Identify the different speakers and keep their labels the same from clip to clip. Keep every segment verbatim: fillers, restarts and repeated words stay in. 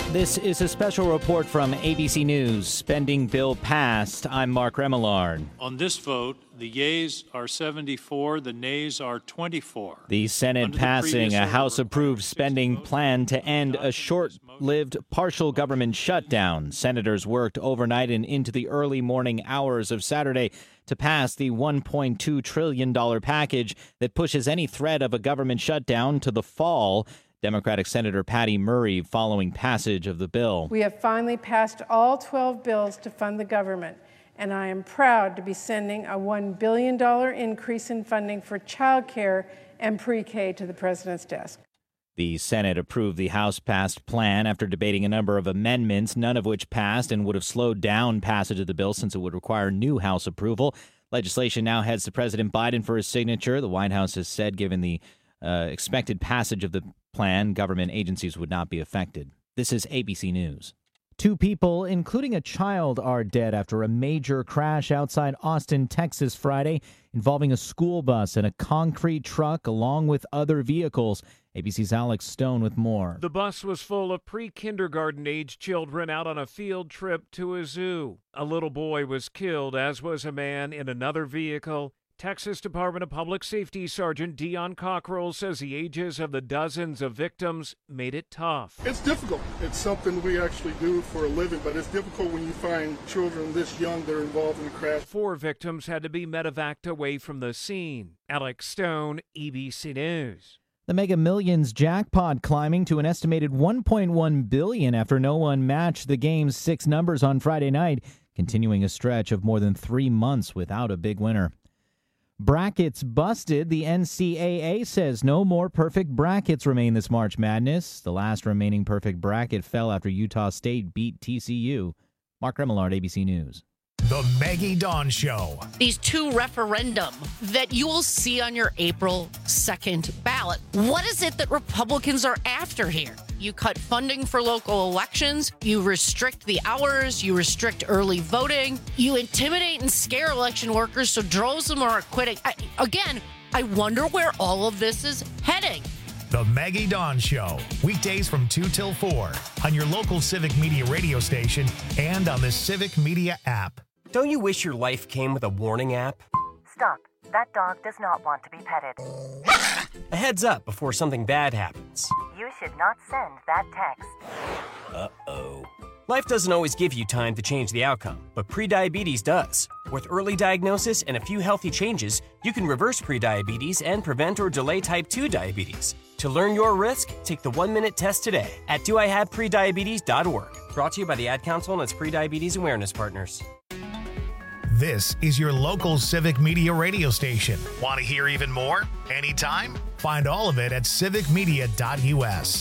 Speaker 1: This is a special report from A B C News. Spending bill passed. I'm Mark Remillard.
Speaker 2: On this vote, the yeas are seventy-four, the nays are twenty-four.
Speaker 1: The Senate
Speaker 2: the
Speaker 1: passing a
Speaker 2: order,
Speaker 1: House-approved spending plan to end a short-lived partial government shutdown. Senators worked overnight and into the early morning hours of Saturday to pass the one point two trillion dollars package that pushes any threat of a government shutdown to the fall. Democratic Senator Patty Murray following passage of the bill.
Speaker 3: We have finally passed all twelve bills to fund the government, and I am proud to be sending a one billion dollars increase in funding for child care and pre-K to the president's desk.
Speaker 1: The Senate approved the House-passed plan after debating a number of amendments, none of which passed and would have slowed down passage of the bill since it would require new House approval. Legislation now heads to President Biden for his signature. The White House has said, given the uh, expected passage of the plan, government agencies would not be affected. This is A B C News. Two people, including a child, are dead after a major crash outside Austin, Texas, Friday, involving a school bus and a concrete truck along with other vehicles. A B C's Alex Stone with more.
Speaker 4: The bus was full of pre-kindergarten age children out on a field trip to a zoo. A little boy was killed, as was a man in another vehicle. Texas Department of Public Safety Sergeant Dion Cockrell says the ages of the dozens of victims made it tough.
Speaker 5: It's difficult. It's something we actually do for a living, but it's difficult when you find children this young that are involved in a crash.
Speaker 4: Four victims had to be medevaced away from the scene. Alex Stone, A B C News.
Speaker 1: The Mega Millions jackpot climbing to an estimated one point one billion dollars after no one matched the game's six numbers on Friday night, continuing a stretch of more than three months without a big winner. Brackets busted. The N C A A says no more perfect brackets remain this March Madness. The last remaining perfect bracket fell after Utah State beat T C U. Mark Remillard, A B C News.
Speaker 6: The Maggie Dawn Show.
Speaker 7: These two referendum that you will see on your April second ballot. What is it that Republicans are after here? You cut funding for local elections, you restrict the hours, you restrict early voting, you intimidate and scare election workers so droves of them are quitting. I, again, I wonder where all of this is heading.
Speaker 6: The Maggie Dawn Show, weekdays from two till four on your local Civic Media radio station and on the Civic Media app.
Speaker 8: Don't you wish your life came with a warning app?
Speaker 9: Stop. That dog does not want to be petted.
Speaker 8: A heads up before something bad happens.
Speaker 9: You should not send that text.
Speaker 8: Uh-oh. Life doesn't always give you time to change the outcome, but prediabetes does. With early diagnosis and a few healthy changes, you can reverse prediabetes and prevent or delay type two diabetes. To learn your risk, take the one-minute test today at do I have prediabetes dot org. Brought to you by the Ad Council and its Prediabetes Awareness Partners.
Speaker 6: This is your local Civic Media radio station. Want to hear even more? Anytime? Find all of it at civic media dot U S.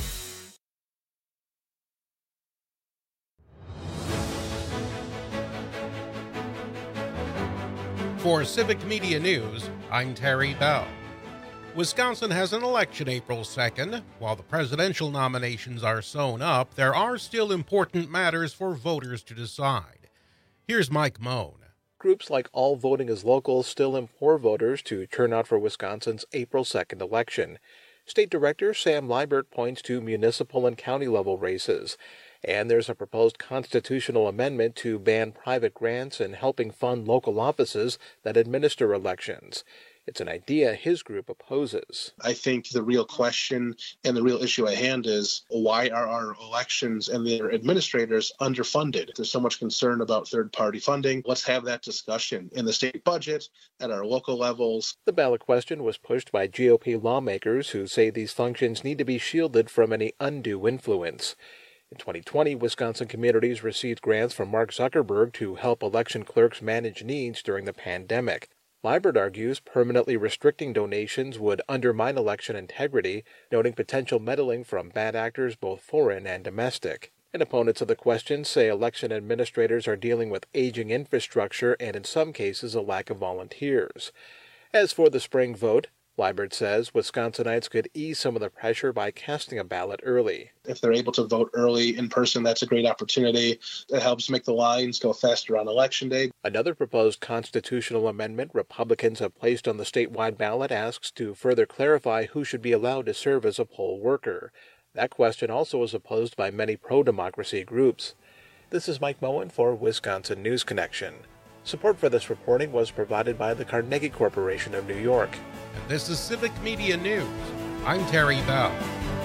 Speaker 10: For Civic Media News, I'm Terry Bell. Wisconsin has an election April second. While the presidential nominations are sewn up, there are still important matters for voters to decide. Here's Mike Moan.
Speaker 11: Groups like All Voting is Local still implore voters to turn out for Wisconsin's April second election. State Director Sam Liebert points to municipal and county-level races. And there's a proposed constitutional amendment to ban private grants and helping fund local offices that administer elections. It's an idea his group opposes.
Speaker 12: I think the real question and the real issue at hand is why are our elections and their administrators underfunded? There's so much concern about third-party funding. Let's have that discussion in the state budget, at our local levels.
Speaker 11: The ballot question was pushed by G O P lawmakers who say these functions need to be shielded from any undue influence. In twenty twenty, Wisconsin communities received grants from Mark Zuckerberg to help election clerks manage needs during the pandemic. Liebert argues permanently restricting donations would undermine election integrity, noting potential meddling from bad actors both foreign and domestic. And opponents of the question say election administrators are dealing with aging infrastructure and in some cases a lack of volunteers. As for the spring vote, Liebert says Wisconsinites could ease some of the pressure by casting a ballot early.
Speaker 12: If they're able to vote early in person, that's a great opportunity. It helps make the lines go faster on Election Day.
Speaker 11: Another proposed constitutional amendment Republicans have placed on the statewide ballot asks to further clarify who should be allowed to serve as a poll worker. That question also was opposed by many pro-democracy groups. This is Mike Moen for Wisconsin News Connection. Support for this reporting was provided by the Carnegie Corporation of New York.
Speaker 10: And this is Civic Media News. I'm Terry Bell.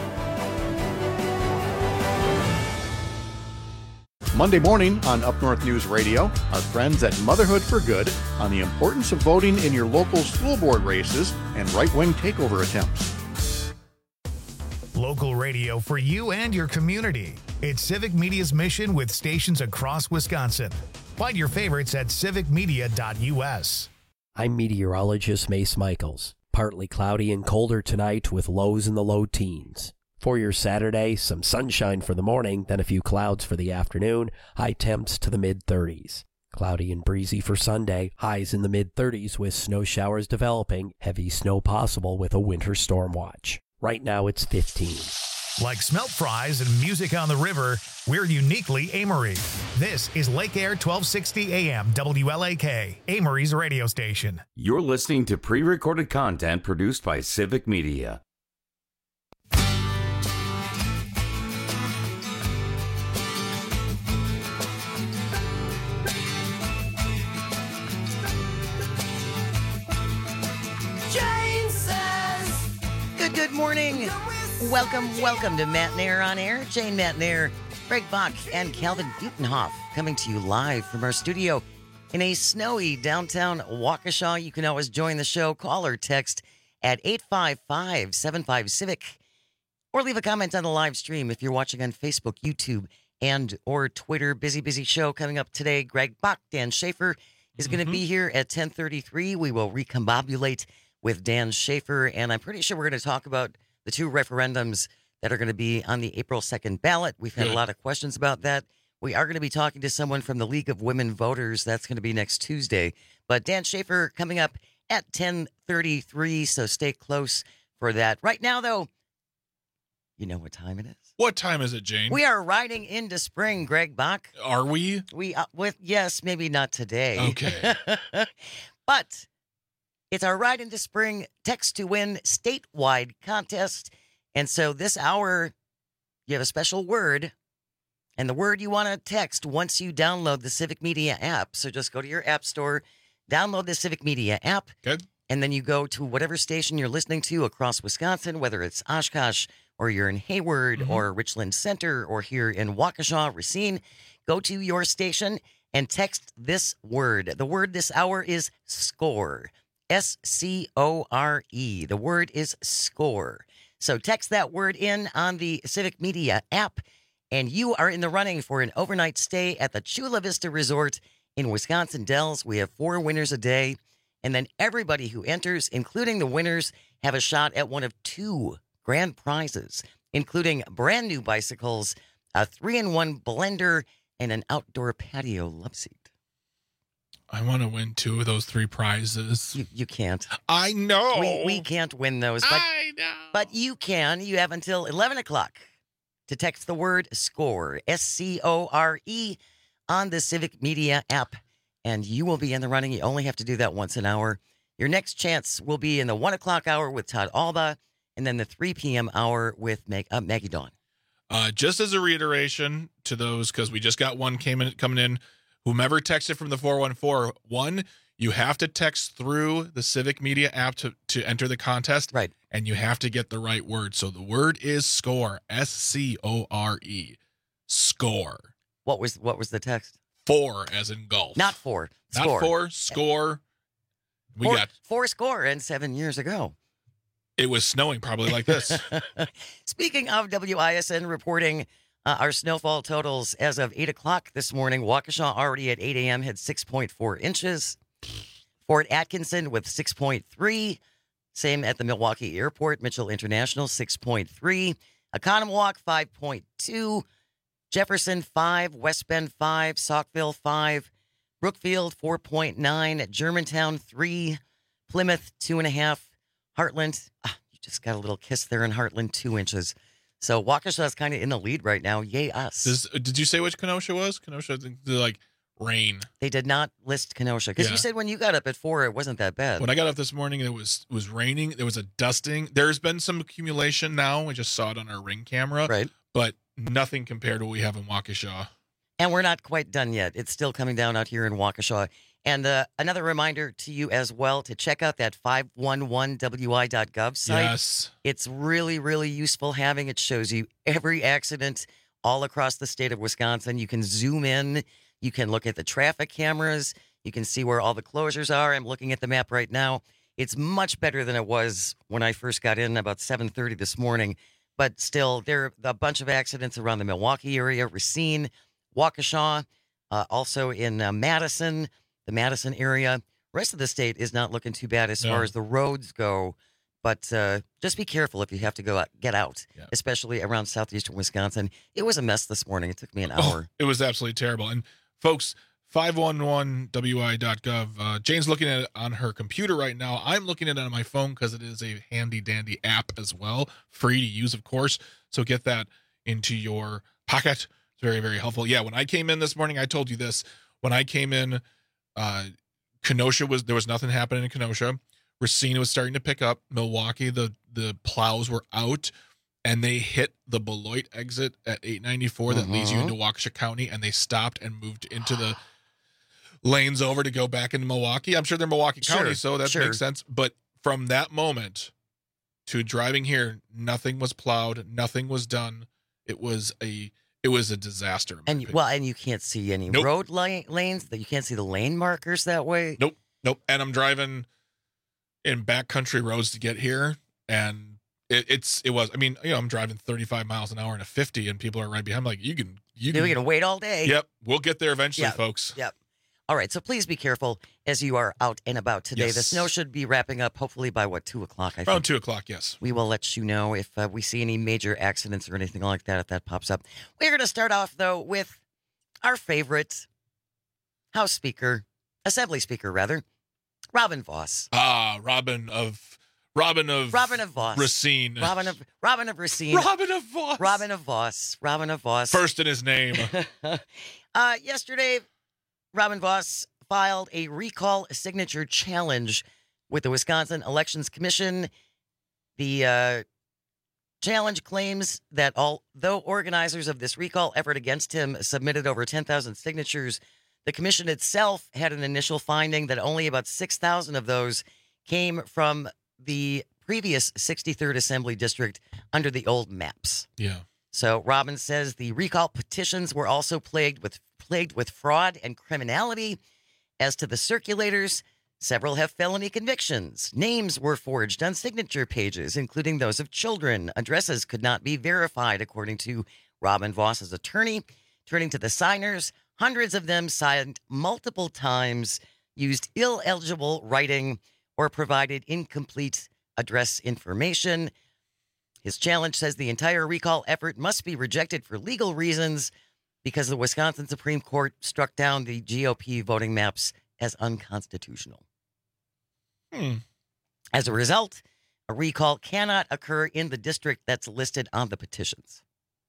Speaker 13: Monday morning on Up North News Radio, our friends at Motherhood for Good on the importance of voting in your local school board races and right-wing takeover attempts.
Speaker 6: Local radio for you and your community. It's Civic Media's mission with stations across Wisconsin. Find your favorites at civic media dot u s.
Speaker 14: I'm meteorologist Mace Michaels. Partly cloudy and colder tonight with lows in the low teens. For your Saturday, some sunshine for the morning, then a few clouds for the afternoon, high temps to the mid-thirties. Cloudy and breezy for Sunday, highs in the mid-thirties with snow showers developing, heavy snow possible with a winter storm watch. Right now it's fifteen.
Speaker 6: Like smelt fries and music on the river, we're uniquely Amory. This is Lake Air twelve sixty A M W L A K, Amory's radio station.
Speaker 15: You're listening to pre-recorded content produced by Civic Media.
Speaker 16: Good, good morning. Welcome, welcome to Matt Nair on Air. Jane Matt Nair, Greg Bach, and Calvin Butenhoff coming to you live from our studio in a snowy downtown Waukesha. You can always join the show. Call or text at eight five five, seven five, Civic or leave a comment on the live stream if you're watching on Facebook, YouTube, and or Twitter. Busy, busy show coming up today. Greg Bach, Dan Schaefer is mm-hmm. going to be here at ten thirty-three. We will recombobulate with Dan Schaefer, and I'm pretty sure we're going to talk about the two referendums that are going to be on the April second ballot. We've had a lot of questions about that. We are going to be talking to someone from the League of Women Voters. That's going to be next Tuesday. But Dan Schaefer coming up at ten thirty-three, so stay close for that. Right now, though, you know what time it is?
Speaker 17: What time is it, Jane?
Speaker 16: We are riding into spring, Greg Bach.
Speaker 17: Are we?
Speaker 16: We uh, with yes, maybe not today.
Speaker 17: Okay.
Speaker 16: But it's our Ride into Spring Text to Win statewide contest. And so this hour, you have a special word. And the word you want to text once you download the Civic Media app. So just go to your app store, download the Civic Media app.
Speaker 17: Good.
Speaker 16: And then you go to whatever station you're listening to across Wisconsin, whether it's Oshkosh or you're in Hayward mm-hmm. or Richland Center or here in Waukesha, Racine. Go to your station and text this word. The word this hour is SCORE. S C O R E. The word is SCORE. So text that word in on the Civic Media app, and you are in the running for an overnight stay at the Chula Vista Resort in Wisconsin Dells. We have four winners a day, and then everybody who enters, including the winners, have a shot at one of two grand prizes, including brand new bicycles, a three-in-one blender, and an outdoor patio love seat.
Speaker 17: I want to win two of those three prizes.
Speaker 16: You, you can't.
Speaker 17: I know.
Speaker 16: We, we can't win those. But,
Speaker 17: I know.
Speaker 16: But you can. You have until eleven o'clock to text the word SCORE, S C O R E, on the Civic Media app, and you will be in the running. You only have to do that once an hour. Your next chance will be in the one o'clock hour with Todd Alba, and then the three p.m. hour with Mag- uh, Maggie Dawn.
Speaker 17: Uh, just as a reiteration to those, because we just got one came in, coming in, whomever texted from the four one four, one, you have to text through the Civic Media app to, to enter the contest.
Speaker 16: Right.
Speaker 17: And you have to get the right word. So the word is SCORE, S C O R E, SCORE.
Speaker 16: What was what was the text?
Speaker 17: Four, as in golf.
Speaker 16: Not four.
Speaker 17: Not
Speaker 16: Score.
Speaker 17: four, score. We
Speaker 16: four,
Speaker 17: got
Speaker 16: four score and seven years ago.
Speaker 17: It was snowing probably like this.
Speaker 16: Speaking of W I S N reporting uh, our snowfall totals as of eight o'clock this morning, Waukesha already at eight a.m. had six point four inches. Fort Atkinson with six point three. Same at the Milwaukee Airport. Mitchell International, six point three. Oconomowoc, five point two. Jefferson, five. West Bend, five. Saukville, five. Brookfield, four point nine. Germantown, three. Plymouth, two and a half. Heartland, ah, you just got a little kiss there in Heartland, two inches. So Waukesha is kind of in the lead right now. Yay us.
Speaker 17: Does, did you say which Kenosha was? Kenosha, they're like rain.
Speaker 16: They did not list Kenosha because
Speaker 17: Yeah.
Speaker 16: you said when you got up at four, it wasn't that bad.
Speaker 17: When I got up this morning, it was it was raining. There was a dusting. There's been some accumulation now. We just saw it on our ring camera.
Speaker 16: Right.
Speaker 17: But nothing compared to what we have in Waukesha.
Speaker 16: And we're not quite done yet. It's still coming down out here in Waukesha. And uh, another reminder to you as well to check out that five one one W I dot gov site.
Speaker 17: Yes.
Speaker 16: It's really, really useful having. It shows you every accident all across the state of Wisconsin. You can zoom in. You can look at the traffic cameras. You can see where all the closures are. I'm looking at the map right now. It's much better than it was when I first got in about seven thirty this morning. But still, there are a bunch of accidents around the Milwaukee area, Racine, Waukesha, uh, also in uh, Madison, the Madison area. Rest of the state is not looking too bad as
Speaker 17: No.
Speaker 16: far as the roads go. But uh, just be careful if you have to go out, get out,
Speaker 17: Yeah.
Speaker 16: especially around southeastern Wisconsin. It was a mess this morning. It took me an
Speaker 17: Oh,
Speaker 16: hour.
Speaker 17: it was absolutely terrible. And folks, five one one W I dot gov. Uh, Jane's looking at it on her computer right now. I'm looking at it on my phone because it is a handy dandy app as well, free to use, of course. So get that into your pocket. It's very, very helpful. Yeah, when I came in this morning, I told you this. When I came in, uh, Kenosha was there was nothing happening in Kenosha. Racine was starting to pick up. Milwaukee, the the plows were out, and they hit the Beloit exit at eight ninety-four that leads you
Speaker 16: Mhm.
Speaker 17: into Waukesha County, and they stopped and moved into the lanes over to go back into Milwaukee. I'm sure they're Milwaukee
Speaker 16: Sure,
Speaker 17: County, so that
Speaker 16: sure.
Speaker 17: makes sense. But from that moment to driving here, nothing was plowed, nothing was done. It was a it was a disaster. in my
Speaker 16: And you-
Speaker 17: opinion.
Speaker 16: well, and you can't see any
Speaker 17: Nope.
Speaker 16: road la- lanes. That you can't see the lane markers that way.
Speaker 17: Nope, nope. And I'm driving in backcountry roads to get here, and it, it's it was. I mean, you know, I'm driving thirty-five miles an hour in a fifty, and people are right behind. I'm like, you can, you
Speaker 16: You're
Speaker 17: can.
Speaker 16: gonna wait all day.
Speaker 17: Yep, we'll get there eventually,
Speaker 16: Yep.
Speaker 17: folks.
Speaker 16: Yep. All right. So please be careful as you are out and about today. The
Speaker 17: Yes.
Speaker 16: snow should be wrapping up hopefully by what two o'clock. I
Speaker 17: Around
Speaker 16: think
Speaker 17: two o'clock, yes.
Speaker 16: we will let you know if uh, we see any major accidents or anything like that if that pops up. We're going to start off though with our favorite House Speaker, Assembly Speaker rather, Robin Vos.
Speaker 17: Ah, Robin of Robin of
Speaker 16: Robin of Vos.
Speaker 17: Racine.
Speaker 16: Robin of Robin of Racine.
Speaker 17: Robin of Voss.
Speaker 16: Robin of Vos. Robin of Vos.
Speaker 17: First in his name.
Speaker 16: uh, yesterday, Robin Vos filed a recall signature challenge with the Wisconsin Elections Commission. The uh, challenge claims that although organizers of this recall effort against him submitted over ten thousand signatures, the commission itself had an initial finding that only about six thousand of those came from the previous sixty-third Assembly District under the old maps.
Speaker 17: Yeah.
Speaker 16: So Robin says the recall petitions were also plagued with plagued with fraud and criminality. As to the circulators, several have felony convictions. Names were forged on signature pages, including those of children. Addresses could not be verified, according to Robin Voss's attorney. Turning to the signers, hundreds of them signed multiple times, used illegible writing, or provided incomplete address information. His challenge says the entire recall effort must be rejected for legal reasons because the Wisconsin Supreme Court struck down the G O P voting maps as unconstitutional.
Speaker 17: Hmm.
Speaker 16: As a result, a recall cannot occur in the district that's listed on the petitions.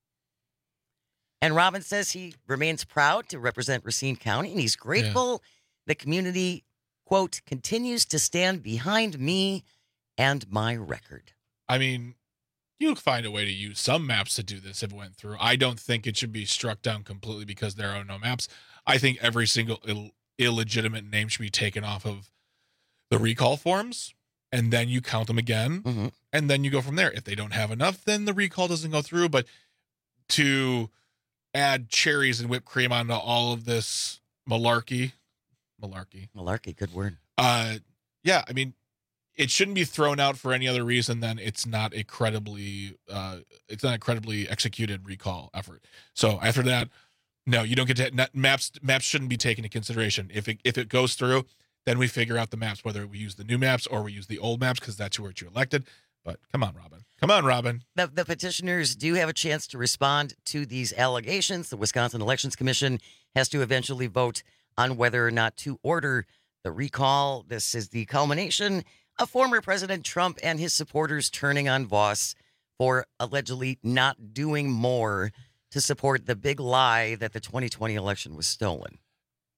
Speaker 16: And Robin says he remains proud to represent Racine County, and he's grateful the community, quote, continues to stand behind me and my record.
Speaker 17: I mean, you'll find a way to use some maps to do this if it went through. I don't think it should be struck down completely because there are no maps. I think every single Ill- illegitimate name should be taken off of the recall forms, and then you count them again,
Speaker 16: mm-hmm.
Speaker 17: and then you go from there. If they don't have enough, then the recall doesn't go through. But to add cherries and whipped cream onto all of this malarkey, malarkey,
Speaker 16: Malarkey, good word.
Speaker 17: Uh, yeah, I mean, it shouldn't be thrown out for any other reason than it's not a credibly, uh, it's not a credibly executed recall effort. So after that, no, you don't get to not, maps. Maps shouldn't be taken into consideration. If it if it goes through, then we figure out the maps, whether we use the new maps or we use the old maps because that's where you elected. But come on, Robin. Come on, Robin.
Speaker 16: The, the petitioners do have a chance to respond to these allegations. The Wisconsin Elections Commission has to eventually vote on whether or not to order the recall. This is the culmination of former President Trump and his supporters turning on Vos for allegedly not doing more to support the big lie that the twenty twenty election was stolen.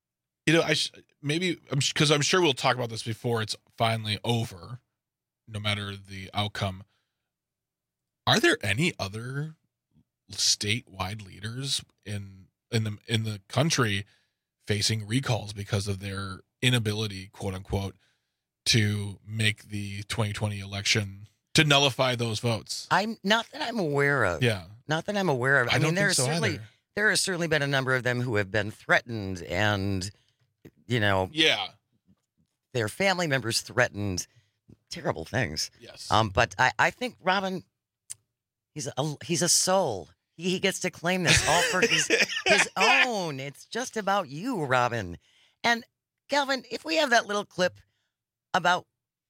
Speaker 17: You know, I sh- maybe because I'm, I'm sure we'll talk about this before it's finally over, no matter the outcome. Are there any other statewide leaders in in the in the country facing recalls because of their inability, quote unquote, to make the twenty twenty election, to nullify those votes?
Speaker 16: I'm not that I'm aware of.
Speaker 17: Yeah,
Speaker 16: not that I'm aware of. I,
Speaker 17: I
Speaker 16: mean,
Speaker 17: don't
Speaker 16: there
Speaker 17: think
Speaker 16: are
Speaker 17: so
Speaker 16: certainly
Speaker 17: either.
Speaker 16: there has certainly been a number of them who have been threatened, and you know,
Speaker 17: yeah,
Speaker 16: their family members threatened. Terrible things.
Speaker 17: Yes.
Speaker 16: Um, but I, I think Robin, he's a he's a soul. He, he gets to claim this all for his his own. It's just about you, Robin. And Calvin, if we have that little clip about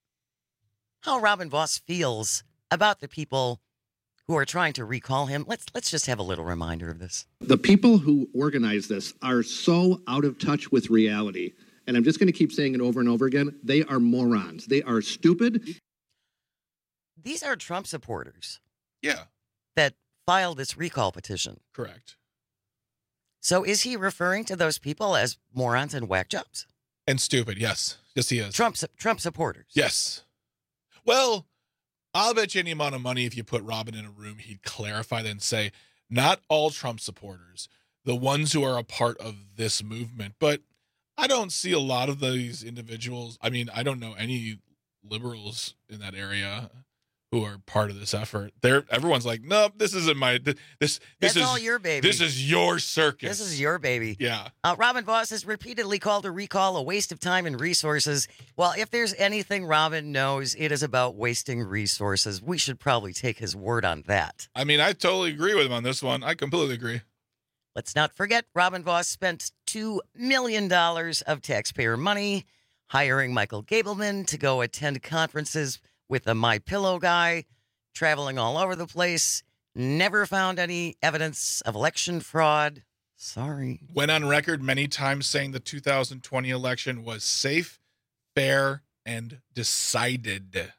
Speaker 16: how Robin Vos feels about the people who are trying to recall him, let's let's just have a little reminder of this.
Speaker 18: The people who organize this are so out of touch with reality. And I'm just going to keep saying it over and over again. They are morons. They are stupid.
Speaker 16: These are Trump supporters.
Speaker 17: Yeah.
Speaker 16: That filed this recall petition.
Speaker 17: Correct.
Speaker 16: So is he referring to those people as morons and whack jobs?
Speaker 17: And stupid, yes. Yes, he is.
Speaker 16: Trump, Trump supporters.
Speaker 17: Yes. Well, I'll bet you any amount of money if you put Robin in a room, he'd clarify that and say, not all Trump supporters, the ones who are a part of this movement. But I don't see a lot of these individuals. I mean, I don't know any liberals in that area who are part of this effort. They're everyone's like, nope, this isn't my this this
Speaker 16: That's
Speaker 17: is
Speaker 16: all your baby.
Speaker 17: This is your circus.
Speaker 16: This is your baby.
Speaker 17: Yeah.
Speaker 16: Uh, Robin Vos has repeatedly called a recall a waste of time and resources. Well, if there's anything Robin knows, it is about wasting resources. We should probably take his word on that.
Speaker 17: I mean, I totally agree with him on this one. I completely agree.
Speaker 16: Let's not forget, Robin Vos spent two million dollars of taxpayer money hiring Michael Gableman to go attend conferences with the MyPillow guy, traveling all over the place, never found any evidence of election fraud. Sorry.
Speaker 17: Went on record many times saying the two thousand twenty election was safe, fair, and decided.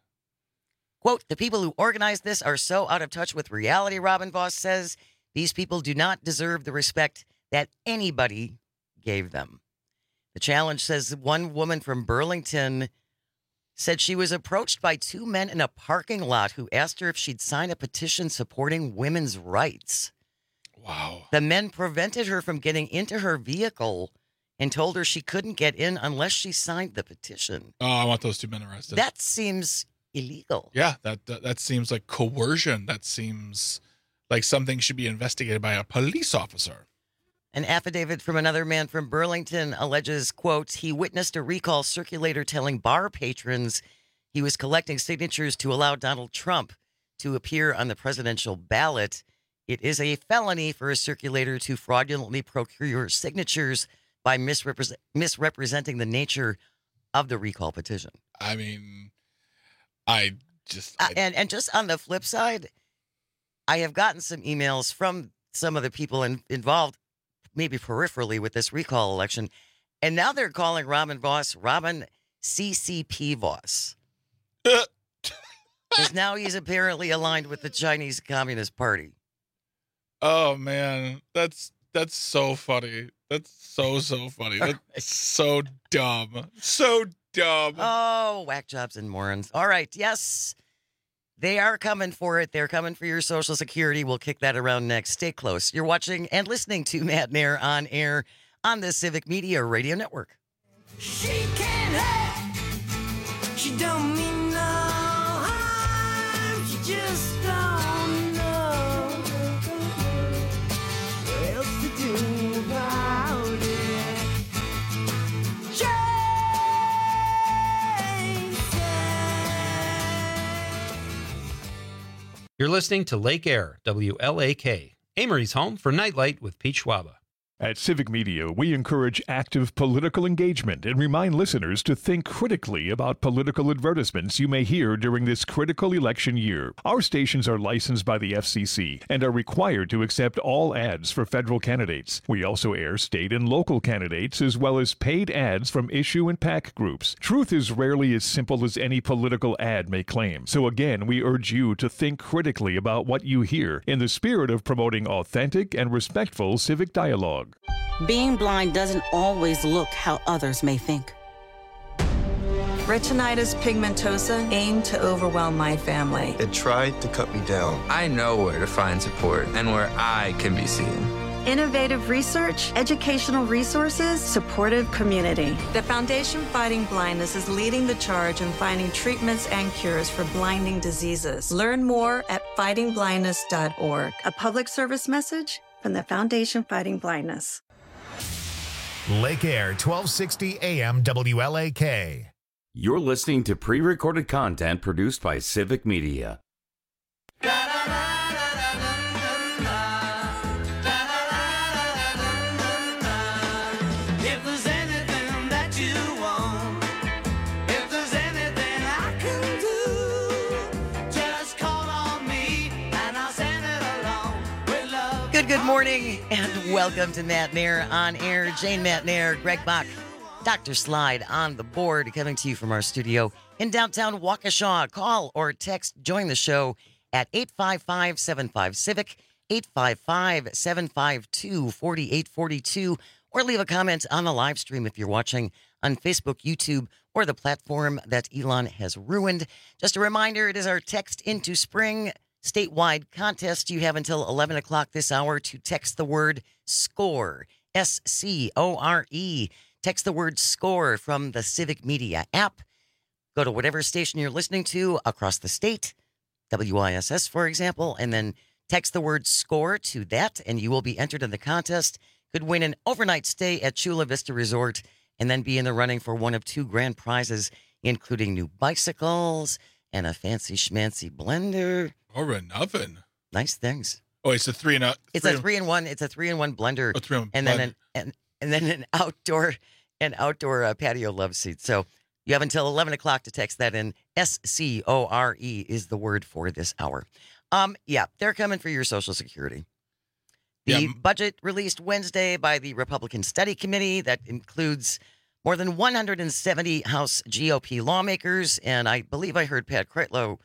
Speaker 16: Quote, the people who organized this are so out of touch with reality, Robin Vos says. These people do not deserve the respect that anybody gave them. The Challenge says one woman from Burlington said she was approached by two men in a parking lot who asked her if she'd sign a petition supporting women's rights.
Speaker 17: Wow.
Speaker 16: The men prevented her from getting into her vehicle and told her she couldn't get in unless she signed the petition.
Speaker 17: Oh, I want those two men arrested.
Speaker 16: That seems illegal.
Speaker 17: Yeah, that, that that seems like coercion. That seems like something should be investigated by a police officer.
Speaker 16: An affidavit from another man from Burlington alleges, quote, he witnessed a recall circulator telling bar patrons he was collecting signatures to allow Donald Trump to appear on the presidential ballot. It is a felony for a circulator to fraudulently procure signatures by misrepresent- misrepresenting the nature of the recall petition.
Speaker 17: I mean, I just... I...
Speaker 16: Uh, and, and just on the flip side, I have gotten some emails from some of the people in, involved, maybe peripherally, with this recall election, and now they're calling Robin Vos Robin C C P Vos. Because now he's apparently aligned with the Chinese Communist Party.
Speaker 17: Oh, man. That's that's so funny. That's so, so funny. That's right. So dumb. So dumb.
Speaker 16: Oh, whack jobs and morons. All right, yes. They are coming for it. They're coming for your Social Security. We'll kick that around next. Stay close. You're watching and listening to Matt Nair on air on the Civic Media Radio Network.
Speaker 19: She can't hurt. She don't mean no harm. She just don't know what else to do about it.
Speaker 20: You're listening to Lake Air, W L A K, Amory's home for Nightlight with Pete Schwaba.
Speaker 21: At Civic Media, we encourage active political engagement and remind listeners to think critically about political advertisements you may hear during this critical election year. Our stations are licensed by the F C C and are required to accept all ads for federal candidates. We also air state and local candidates as well as paid ads from issue and PAC groups. Truth is rarely as simple as any political ad may claim. So again, we urge you to think critically about what you hear in the spirit of promoting authentic and respectful civic dialogue.
Speaker 2: Being blind doesn't always look how others may think.
Speaker 22: Retinitis pigmentosa aimed to overwhelm my family.
Speaker 23: It tried to cut me down. I know where to find support and where I can be seen.
Speaker 22: Innovative research, educational resources, supportive community. The Foundation Fighting Blindness is leading the charge in finding treatments and cures for blinding diseases. Learn more at fighting blindness dot org. A public service message from the Foundation Fighting Blindness.
Speaker 6: Lake Air, twelve sixty A M W L A K.
Speaker 15: You're listening to pre-recorded content produced by Civic Media.
Speaker 16: Good, good morning, and welcome to Matt Nair on air. Jane Matt Nair, Greg Bach, Doctor Slide on the board, coming to you from our studio in downtown Waukesha. Call or text, join the show at eight five five, seven five, CIVIC, eight five five, seven five two, four eight four two, or leave a comment on the live stream if you're watching on Facebook, YouTube, or the platform that Elon has ruined. Just a reminder, it is our Text into Spring statewide contest. You have until eleven o'clock this hour to text the word SCORE, S C O R E. Text the word SCORE from the Civic Media app. Go to whatever station you're listening to across the state, W I S S, for example, and then text the word SCORE to that, and you will be entered in the contest. Could win an overnight stay at Chula Vista Resort, and then be in the running for one of two grand prizes, including new bicycles and a fancy schmancy blender.
Speaker 17: Or nothing.
Speaker 16: Nice things.
Speaker 17: Oh, it's a three and a.
Speaker 16: It's a three in one. It's a three in one blender.
Speaker 17: Oh, three in one
Speaker 16: and
Speaker 17: blender.
Speaker 16: then an and, and then an outdoor, an outdoor uh, patio love seat. So you have until eleven o'clock to text that in. S C O R E is the word for this hour. Um, yeah, they're coming for your Social Security. The
Speaker 17: Yeah.
Speaker 16: budget released Wednesday by the Republican Study Committee that includes more than one hundred seventy House G O P lawmakers, and I believe I heard Pat Kreitlow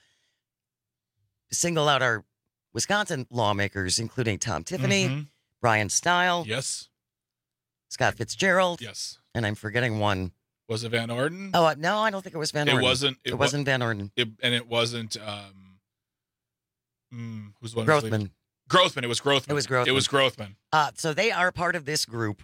Speaker 16: single out our Wisconsin lawmakers, including Tom Tiffany,
Speaker 17: Mhm.
Speaker 16: Brian Stile,
Speaker 17: Yes.
Speaker 16: Scott Fitzgerald,
Speaker 17: Yes.
Speaker 16: and I'm forgetting one.
Speaker 17: Was it Van Orden?
Speaker 16: Oh, uh, no, I don't think it was Van
Speaker 17: It
Speaker 16: Orden.
Speaker 17: wasn't.
Speaker 16: It,
Speaker 17: It, wa-
Speaker 16: wasn't Van Orden.
Speaker 17: It, and it wasn't. Um, mm, who's the one? who's
Speaker 16: Grothman.
Speaker 17: leading? Grothman. It was Grothman.
Speaker 16: It was Grothman.
Speaker 17: It was Grothman.
Speaker 16: Uh, so they are part of this group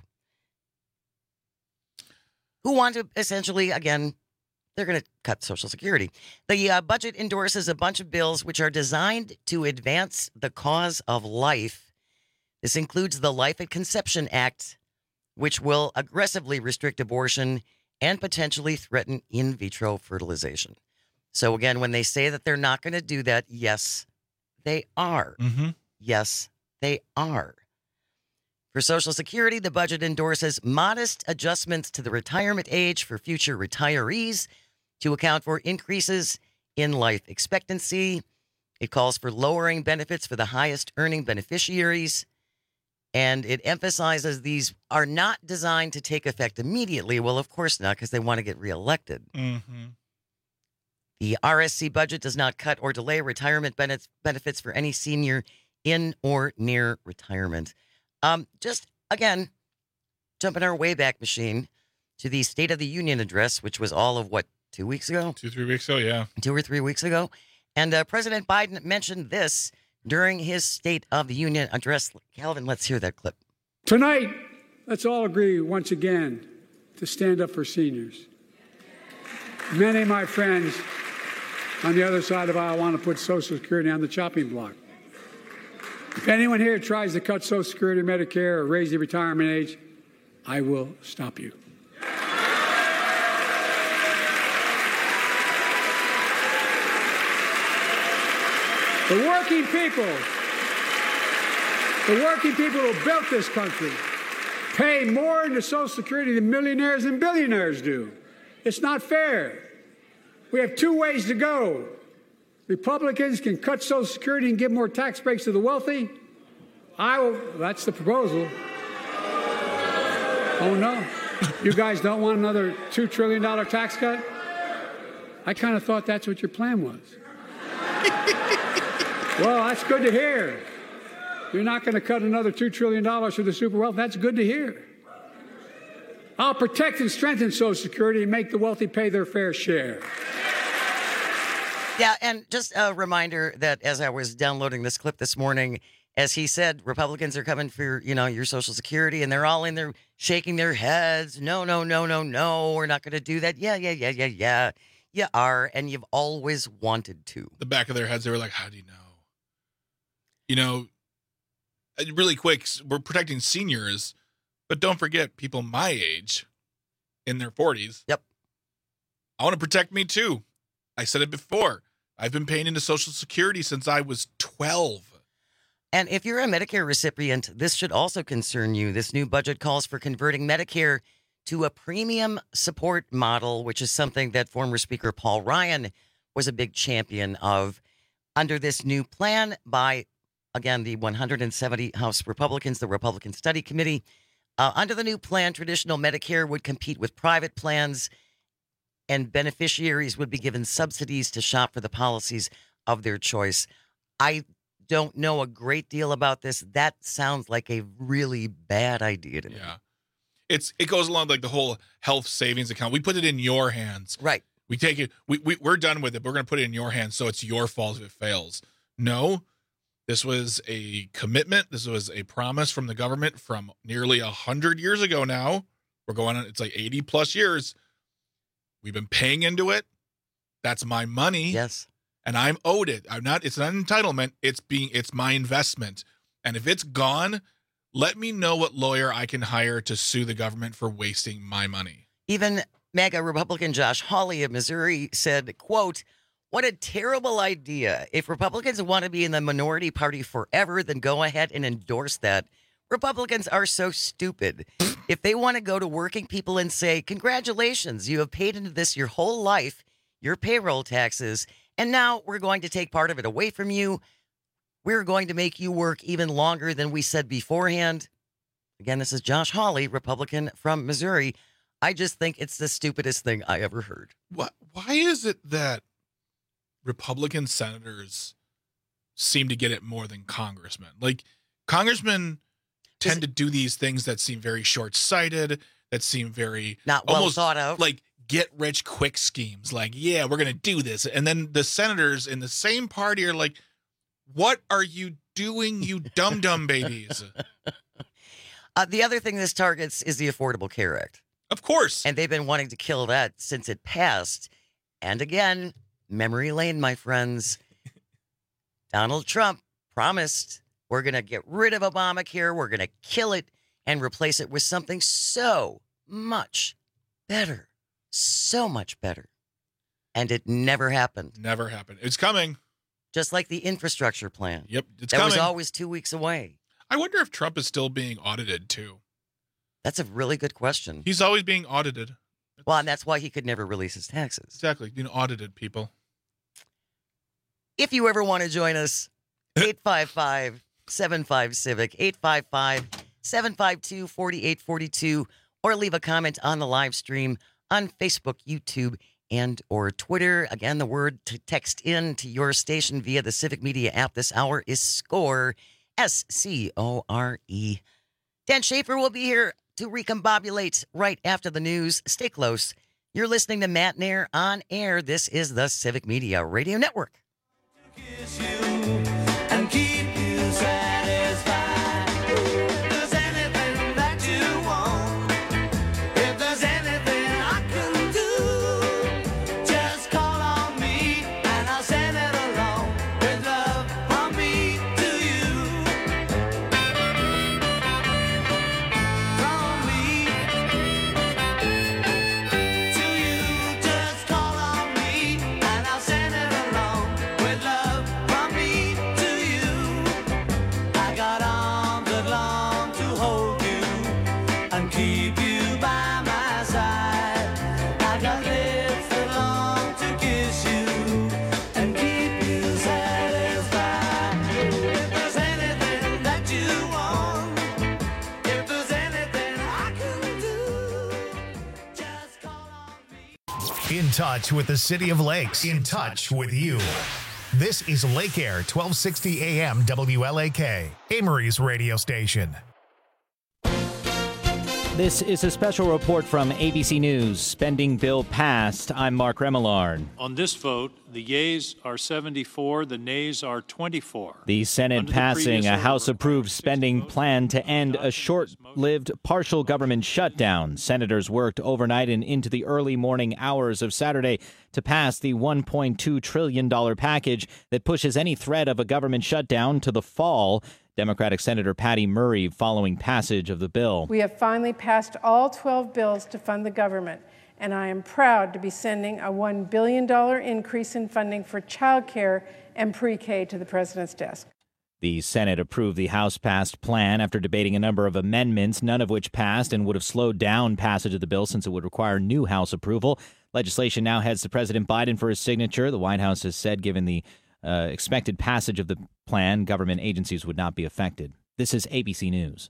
Speaker 16: who want to essentially, again, they're going to cut Social Security. The uh, budget endorses a bunch of bills which are designed to advance the cause of life. This includes the Life at Conception Act, which will aggressively restrict abortion and potentially threaten in vitro fertilization. So again, when they say that they're not going to do that, yes, they are.
Speaker 17: Mm-hmm.
Speaker 16: Yes, they are. For Social Security, the budget endorses modest adjustments to the retirement age for future retirees to account for increases in life expectancy. It calls for lowering benefits for the highest earning beneficiaries. And it emphasizes these are not designed to take effect immediately. Well, of course not, because they want to get reelected.
Speaker 17: Mm-hmm.
Speaker 16: The R S C budget does not cut or delay retirement benef- benefits for any senior in or near retirement. Um, just, again, jumping our Wayback Machine to the State of the Union address, which was all of, what, two weeks ago?
Speaker 17: Two, three weeks ago, yeah.
Speaker 16: Two or three weeks ago. And uh, President Biden mentioned this during his State of the Union address. Calvin, let's hear that clip.
Speaker 24: Tonight, let's all agree once again to stand up for seniors. Many of my friends on the other side of the aisle want to put Social Security on the chopping block. If anyone here tries to cut Social Security, Medicare, or raise the retirement age, I will stop you. The working people, the working people who built this country pay more into Social Security than millionaires and billionaires do. It's not fair. We have two ways to go. Republicans can cut Social Security and give more tax breaks to the wealthy. I will, that's the proposal. Oh no, you guys don't want another two trillion dollars tax cut? I kind of thought that's what your plan was. Well, that's good to hear. You're not going to cut another two trillion dollars for the super wealth. That's good to hear. I'll protect and strengthen Social Security and make the wealthy pay their fair share.
Speaker 16: Yeah, and just a reminder that as I was downloading this clip this morning, as he said, Republicans are coming for, you know, your Social Security, and they're all in there shaking their heads. No, no, no, no, no, we're not going to do that. Yeah, yeah, yeah, yeah, yeah. You are, and you've always wanted to.
Speaker 17: The back of their heads, they were like, how do you know? You know, really quick, we're protecting seniors, but don't forget people my age in their forties.
Speaker 16: Yep.
Speaker 17: I want to protect me too. I said it before. I've been paying into Social Security since I was twelve.
Speaker 16: And if you're a Medicare recipient, this should also concern you. This new budget calls for converting Medicare to a premium support model, which is something that former Speaker Paul Ryan was a big champion of. Under this new plan by, again, the one hundred seventy House Republicans, the Republican Study Committee, uh, under the new plan, traditional Medicare would compete with private plans, and beneficiaries would be given subsidies to shop for the policies of their choice. I don't know a great deal about this. That sounds like a really bad idea to me.
Speaker 17: Yeah. It's it goes along like the whole health savings account. We put it in your hands.
Speaker 16: Right.
Speaker 17: We take it. We, we, we're done with it. We're going to put it in your hands, so it's your fault if it fails. No, this was a commitment. This was a promise from the government from nearly one hundred years ago now. We're going on, it's like eighty plus years. We've been paying into it. That's my money.
Speaker 16: Yes.
Speaker 17: And I'm owed it. I'm not, it's not an entitlement. It's being, it's my investment. And if it's gone, let me know what lawyer I can hire to sue the government for wasting my money.
Speaker 16: Even MAGA Republican Josh Hawley of Missouri said, quote, "What a terrible idea. If Republicans want to be in the minority party forever, then go ahead and endorse that. Republicans are so stupid. If they want to go to working people and say, congratulations, you have paid into this your whole life, your payroll taxes, and now we're going to take part of it away from you. We're going to make you work even longer than we said beforehand." Again, this is Josh Hawley, Republican from Missouri. I just think it's the stupidest thing I ever heard.
Speaker 17: What? Why is it that Republican senators seem to get it more than congressmen? Like, congressmen tend to do these things that seem very short-sighted, that seem very
Speaker 16: not well
Speaker 17: almost
Speaker 16: thought of,
Speaker 17: like get-rich-quick schemes. Like, yeah, we're going to do this. And then the senators in the same party are like, what are you doing, you dum-dum babies?
Speaker 16: Uh, the other thing this targets is the Affordable Care Act.
Speaker 17: Of course.
Speaker 16: And they've been wanting to kill that since it passed. And again, memory lane, my friends. Donald Trump promised we're going to get rid of Obamacare. We're going to kill it and replace it with something so much better. So much better. And it never happened.
Speaker 17: Never happened. It's coming.
Speaker 16: Just like the infrastructure plan.
Speaker 17: Yep, it's
Speaker 16: that
Speaker 17: coming.
Speaker 16: was always two weeks away.
Speaker 17: I wonder if Trump is still being audited, too.
Speaker 16: That's a really good question.
Speaker 17: He's always being audited.
Speaker 16: Well, and that's why he could never release his taxes.
Speaker 17: Exactly. You know, audited people.
Speaker 16: If you ever want to join us, eight five five, seven five, CIVIC, eight five five, seven five two, four eight four two, or leave a comment on the live stream on Facebook, YouTube, and or Twitter. Again, the word to text in to your station via the Civic Media app this hour is SCORE, S C O R E. Dan Schaefer will be here to recombobulate right after the news. Stay close. You're listening to Matt Nair on air. This is the Civic Media Radio Network.
Speaker 19: Kiss you and keep you satisfied. If there's anything that you want, if there's anything I can do, just call on me and I'll send it along with love from me to you. From me to you, just call on me and I'll send it along with love from me to you. I got arms that long to hold you and keep you by my side. I got lips that long to kiss you and keep you satisfied. If there's anything that you want, if there's anything I can do, just call on me.
Speaker 6: In touch with the City of Lakes. In touch with you. This is Lake Air, twelve sixty A M W L A K, Amory's radio station.
Speaker 1: This is a special report from A B C News. Spending bill passed. I'm Mark Remillard.
Speaker 3: On this vote, the yeas are seventy-four, the nays are twenty-four.
Speaker 1: The Senate
Speaker 3: Under the
Speaker 1: passing a
Speaker 3: previous
Speaker 1: House-approved spending plan to end a short-lived partial government shutdown. Senators worked overnight and into the early morning hours of Saturday to pass the one point two trillion dollars package that pushes any threat of a government shutdown to the fall. Democratic Senator Patty Murray following passage of the bill.
Speaker 4: We have finally passed all twelve bills to fund the government, and I am proud to be sending a one billion dollars increase in funding for child care and pre-K to the President's desk.
Speaker 1: The Senate approved the House-passed plan after debating a number of amendments, none of which passed and would have slowed down passage of the bill since it would require new House approval. Legislation now heads to President Biden for his signature. The White House has said, given the uh, expected passage of the plan, government agencies would not be affected. This is A B C News.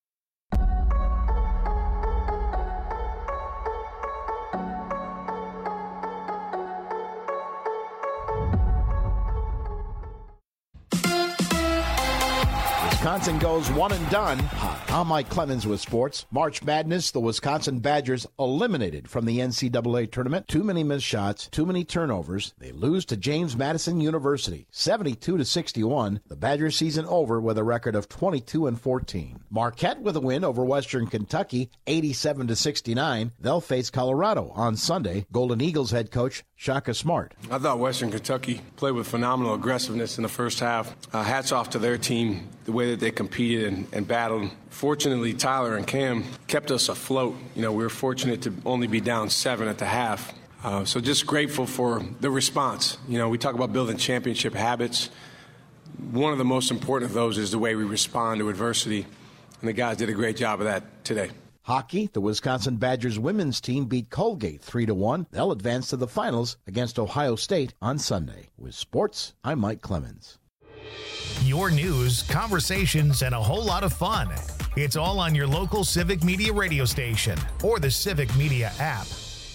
Speaker 5: Wisconsin goes one and done. Hi, I'm Mike Clemens with sports. March Madness, the Wisconsin Badgers eliminated from the N C double A tournament. Too many missed shots, too many turnovers. They lose to James Madison University, seventy-two to sixty-one. The Badgers season over with a record of twenty-two and fourteen. Marquette with a win over Western Kentucky, eighty-seven to sixty-nine. They'll face Colorado on Sunday. Golden Eagles head coach Shaka Smart.
Speaker 25: I thought Western Kentucky played with phenomenal aggressiveness in the first half. Uh, hats off to their team, the way that they competed and, and battled. Fortunately, Tyler and Cam kept us afloat. You know, we were fortunate to only be down seven at the half. Uh, so just grateful for the response. You know, we talk about building championship habits. One of the most important of those is the way we respond to adversity, and the guys did a great job of that today.
Speaker 5: Hockey, the Wisconsin Badgers women's team beat Colgate three to one. They'll advance to the finals against Ohio State on Sunday. With sports, I'm Mike Clemens.
Speaker 6: Your news, conversations, and a whole lot of fun. It's all on your local Civic Media radio station or the Civic Media app.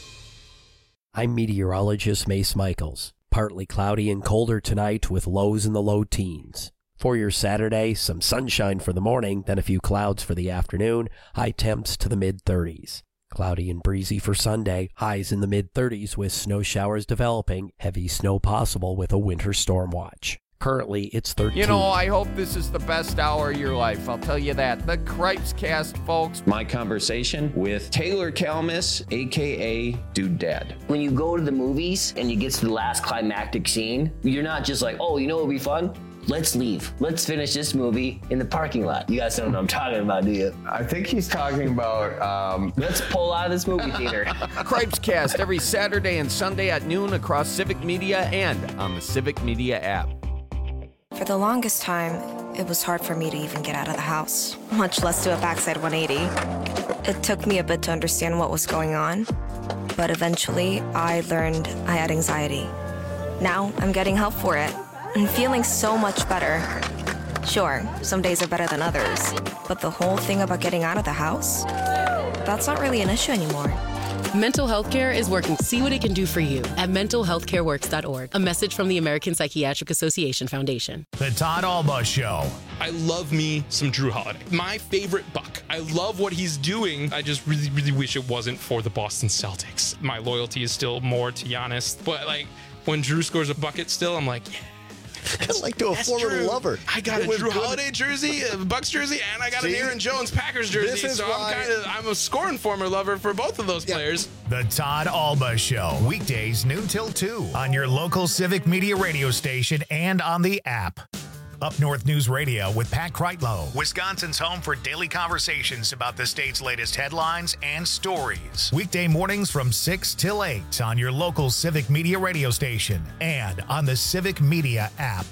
Speaker 14: I'm meteorologist Mace Michaels. Partly cloudy and colder tonight with lows in the low teens. For your Saturday, some sunshine for the morning, then a few clouds for the afternoon, high temps to the mid-thirties. Cloudy and breezy for Sunday, highs in the mid-thirties with snow showers developing, heavy snow possible with a winter storm watch. Currently, it's thirteen.
Speaker 26: You know, I hope this is the best hour of your life. I'll tell you that. The Cripes Cast, folks.
Speaker 27: My conversation with Taylor Kalmus, a k a. Dude Dad.
Speaker 28: When you go to the movies and you get to the last climactic scene, you're not just like, oh, you know what would be fun? Let's leave. Let's finish this movie in the parking lot. You guys don't know what I'm talking about, do you?
Speaker 27: I think he's talking about, um...
Speaker 28: Let's pull out of this movie theater.
Speaker 26: Cripes Cast every Saturday and Sunday at noon across Civic Media and on the Civic Media app.
Speaker 29: For the longest time, it was hard for me to even get out of the house, much less do a backside one eighty. It took me a bit to understand what was going on, but eventually I learned I had anxiety. Now I'm getting help for it and feeling so much better. Sure, some days are better than others, but the whole thing about getting out of the house, that's not really an issue anymore.
Speaker 30: Mental health care is working. See what it can do for you at mental health care works dot org. A message from the American Psychiatric Association Foundation.
Speaker 6: The Todd Alba Show.
Speaker 31: I love me some Drew Holiday. My favorite Buck. I love what he's doing. I just really, really wish it wasn't for the Boston Celtics. My loyalty is still more to Giannis. But like when Drew scores a bucket still, I'm like, yeah.
Speaker 32: Kind of like to a
Speaker 31: That's
Speaker 32: former
Speaker 31: true.
Speaker 32: lover.
Speaker 31: I got
Speaker 32: It
Speaker 31: a
Speaker 32: was
Speaker 31: Drew
Speaker 32: good.
Speaker 31: Holiday jersey, a Bucks jersey, and I got
Speaker 32: See?
Speaker 31: an Aaron Jones Packers jersey.
Speaker 32: This is
Speaker 31: so
Speaker 32: why-
Speaker 31: I'm kind of I'm a scoring former lover for both of those players.
Speaker 6: The Todd Alba Show. Weekdays noon till two on your local Civic Media radio station and on the app. Up North News Radio with Pat Kreitlow, Wisconsin's home for daily conversations about the state's latest headlines and stories. Weekday mornings from six till eight on your local Civic Media radio station and on the Civic Media app.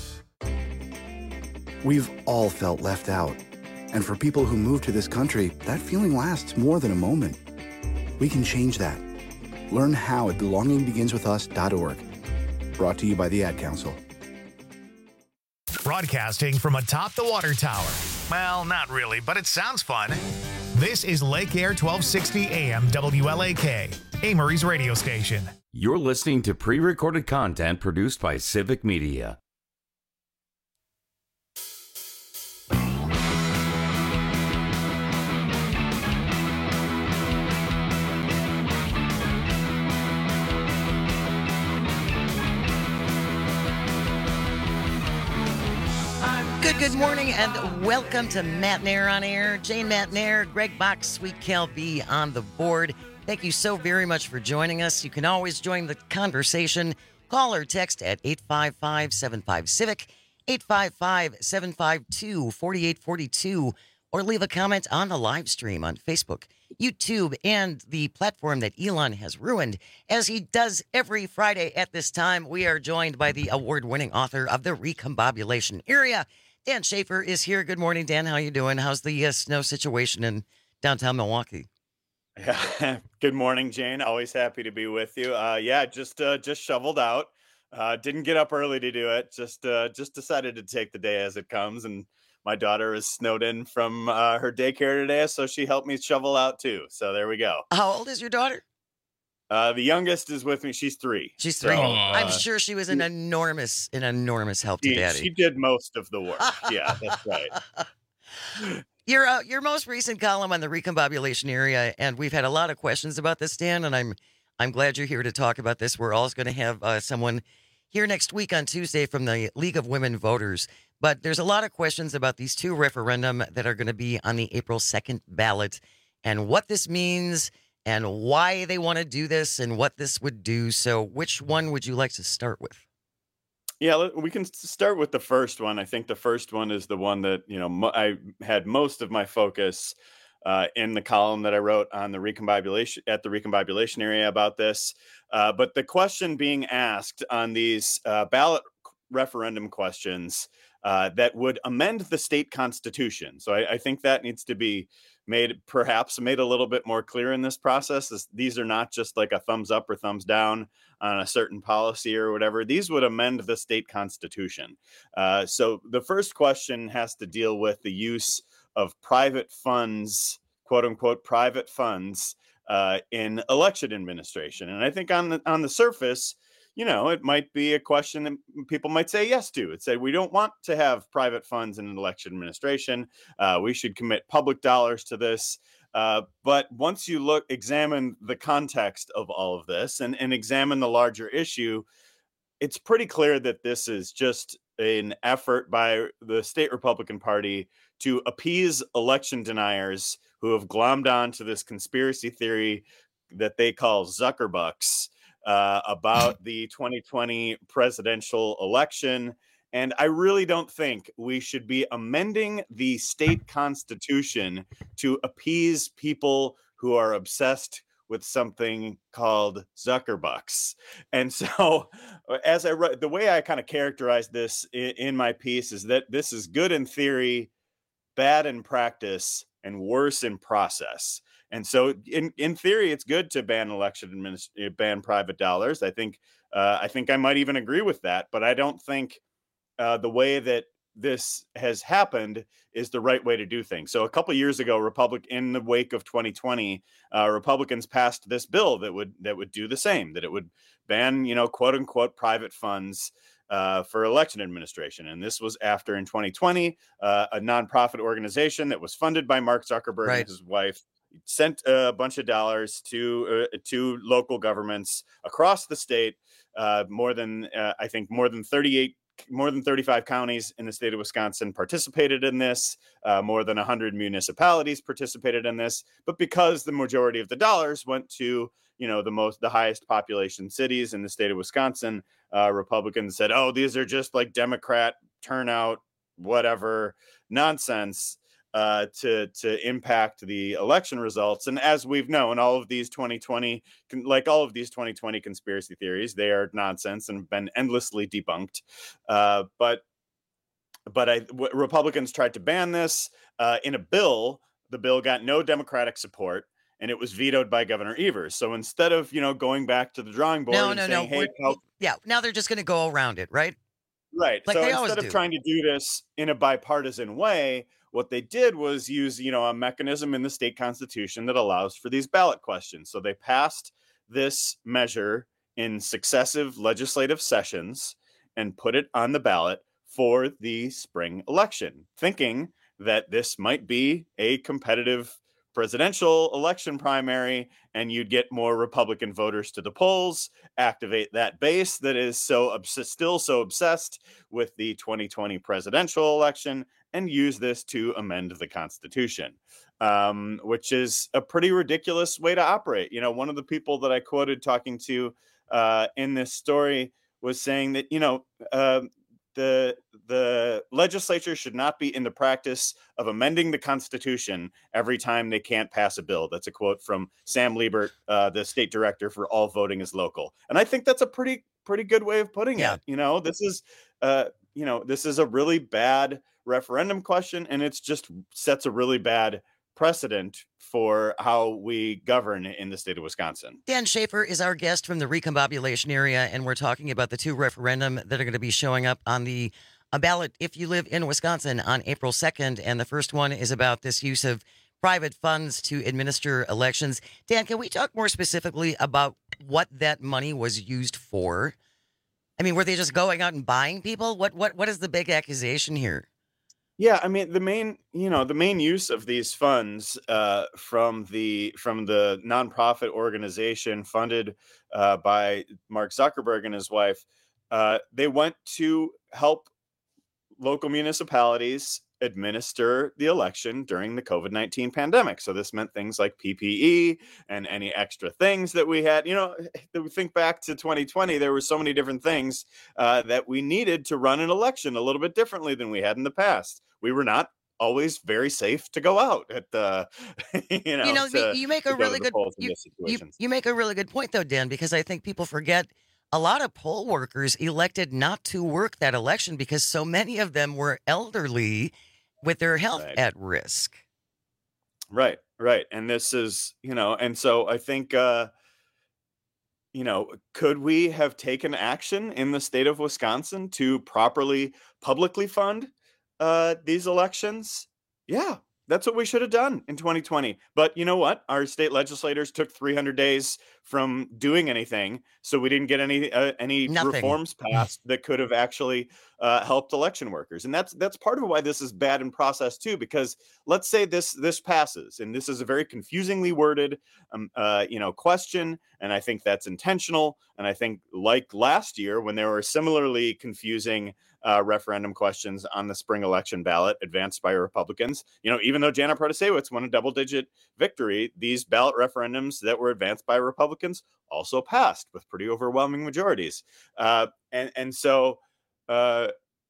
Speaker 33: We've all felt left out. And for people who move to this country, that feeling lasts more than a moment. We can change that. Learn how at belonging begins with us dot org. Brought to you by the Ad Council.
Speaker 6: Broadcasting from atop the water tower. Well, not really, but it sounds fun. This is Lake Air twelve sixty A M W L A K, Amory's radio station.
Speaker 15: You're listening to pre-recorded content produced by Civic Media.
Speaker 16: Good, good morning, and welcome to Matt Nair on Air. Jane Matt Nair, Greg Bach, Sweet Cal B on the board. Thank you so very much for joining us. You can always join the conversation. Call or text at eight five five, seven five, CIVIC, eight five five, seven five two, four eight four two, or leave a comment on the live stream on Facebook, YouTube, and the platform that Elon has ruined. As he does every Friday at this time, we are joined by the award-winning author of The Recombobulation Area. Dan Schaefer is here. Good morning, Dan. How you doing? How's the uh, snow situation in downtown Milwaukee?
Speaker 2: Yeah. Good morning, Jane. Always happy to be with you. Uh, yeah, just uh, just shoveled out. Uh, didn't get up early to do it. Just uh, just decided to take the day as it comes. And my daughter is snowed in from uh, her daycare today, so she helped me shovel out too. So there we go.
Speaker 16: How old is your daughter?
Speaker 2: Uh, the youngest is with me. She's three.
Speaker 16: She's three.
Speaker 2: So,
Speaker 16: I'm
Speaker 2: uh,
Speaker 16: sure she was an enormous, an enormous help to
Speaker 2: she,
Speaker 16: Daddy.
Speaker 2: she did most of the work. Yeah, that's right.
Speaker 16: Your uh, your most recent column on the Recombobulation Area, and we've had a lot of questions about this, Dan, and I'm I'm glad you're here to talk about this. We're also going to have uh, someone here next week on Tuesday from the League of Women Voters. But there's a lot of questions about these two referendum that are going to be on the April second ballot, and what this means, and why they want to do this, and what this would do. So which one would you like to start with?
Speaker 2: Yeah, let- we can s- start with the first one. I think the first one is the one that, you know, mo- I had most of my focus uh, in the column that I wrote on the recombobulation at the recombobulation area about this. Uh, but the question being asked on these uh, ballot referendum questions uh, that would amend the state constitution. So I, I think that needs to be made, perhaps made a little bit more clear in this process. This, these are not just like a thumbs up or thumbs down on a certain policy or whatever. These would amend the state constitution. Uh, so the first question has to deal with the use of private funds, quote unquote, private funds uh, in election administration. And I think on the on the surface, you know, it might be a question that people might say yes to. It said, we don't want to have private funds in an election administration. Uh, we should commit public dollars to this. Uh, but once you look, examine the context of all of this and, and examine the larger issue, it's pretty clear that this is just an effort by the state Republican Party to appease election deniers who have glommed on to this conspiracy theory that they call Zuckerbucks uh, about the twenty twenty presidential election. And I really don't think we should be amending the state constitution to appease people who are obsessed with something called Zuckerbucks. And so as I wrote, the way I kind of characterized this in, in my piece is that this is good in theory, bad in practice, and worse in process. And so in, in theory, it's good to ban election administ- ban private dollars. I think uh, I think I might even agree with that, but I don't think uh, the way that this has happened is the right way to do things. So a couple of years ago, Republic in the wake of twenty twenty, uh, Republicans passed this bill that would that would do the same, that it would ban, you know, quote unquote, private funds uh, for election administration. And this was after in twenty twenty, uh, a nonprofit organization that was funded by Mark Zuckerberg
Speaker 16: Right.
Speaker 2: and his wife sent a bunch of dollars to uh, to local governments across the state. Uh, more than uh, I think more than thirty-eight, more than thirty-five counties in the state of Wisconsin participated in this. Uh, more than one hundred municipalities participated in this. But because the majority of the dollars went to, you know, the most the highest population cities in the state of Wisconsin, uh, Republicans said, "Oh, these are just like Democrat turnout, whatever nonsense." Uh, to to impact the election results. And as we've known, all of these twenty twenty, con- like all of these twenty twenty conspiracy theories, they are nonsense and have been endlessly debunked. Uh, but but I, w- Republicans tried to ban this uh, in a bill. The bill got no Democratic support, and it was vetoed by Governor Evers. So instead of, you know, going back to the drawing board
Speaker 16: No,
Speaker 2: and
Speaker 16: no,
Speaker 2: saying,
Speaker 16: no.
Speaker 2: hey,
Speaker 16: We're-
Speaker 2: help,
Speaker 16: yeah, now they're just going to go around it, right?
Speaker 2: right.
Speaker 16: Like
Speaker 2: so
Speaker 16: they always
Speaker 2: instead of
Speaker 16: do.
Speaker 2: trying to do this in a bipartisan way, what they did was use, you know, a mechanism in the state constitution that allows for these ballot questions. So they passed this measure in successive legislative sessions and put it on the ballot for the spring election, thinking that this might be a competitive presidential election primary, and you'd get more Republican voters to the polls, activate that base that is so obs- still so obsessed with the twenty twenty presidential election, and use this to amend the Constitution, um, which is a pretty ridiculous way to operate. You know, one of the people that I quoted talking to uh, in this story was saying that, you know, uh, the the legislature should not be in the practice of amending the Constitution every time they can't pass a bill. That's a quote from Sam Liebert, uh, the state director for All Voting is Local. And I think that's a pretty, pretty good way of putting
Speaker 16: Yeah.
Speaker 2: it. You know, this is, uh, you know, this is a really bad referendum question, and it's just sets a really bad precedent for how we govern in the state of Wisconsin.
Speaker 16: Dan Schaefer is our guest from the recombobulation area, and we're talking about the two referendum that are going to be showing up on the a ballot if you live in Wisconsin on April second. And the first one is about this use of private funds to administer elections. Dan, can we talk more specifically about what that money was used for? I mean, were they just going out and buying people? What what what is the big accusation here?
Speaker 2: Yeah, I mean the main, you know, the main use of these funds uh, from the from the nonprofit organization funded uh, by Mark Zuckerberg and his wife, uh, they went to help local municipalities administer the election during the COVID nineteen pandemic. So this meant things like P P E and any extra things that we had. You know, we think back to twenty twenty, there were so many different things uh, that we needed to run an election a little bit differently than we had in the past. We were not always very safe to go out at the, you know,
Speaker 16: You know,
Speaker 2: to-
Speaker 16: you make
Speaker 2: to
Speaker 16: a
Speaker 2: go to
Speaker 16: really
Speaker 2: the
Speaker 16: good
Speaker 2: polls in
Speaker 16: you,
Speaker 2: those
Speaker 16: you,
Speaker 2: situations.
Speaker 16: you make a really good point though, Dan, because I think people forget a lot of poll workers elected not to work that election because so many of them were elderly with their health
Speaker 2: Right.
Speaker 16: at risk.
Speaker 2: Right, right. And this is, you know, and so I think, uh, you know, could we have taken action in the state of Wisconsin to properly publicly fund uh, these elections? Yeah, that's what we should have done in twenty twenty. But you know what? Our state legislators took three hundred days from doing anything, so we didn't get any uh, any
Speaker 16: Nothing.
Speaker 2: reforms passed that could have actually uh, helped election workers. And that's that's part of why this is bad in process too. Because let's say this this passes, and this is a very confusingly worded, um, uh, you know, question, and I think that's intentional. And I think, like last year, when there were similarly confusing uh, referendum questions on the spring election ballot advanced by Republicans, you know, even though Jana Protasewicz won a double-digit victory, these ballot referendums that were advanced by Republicans also passed with pretty overwhelming majorities. Uh, and and so, uh,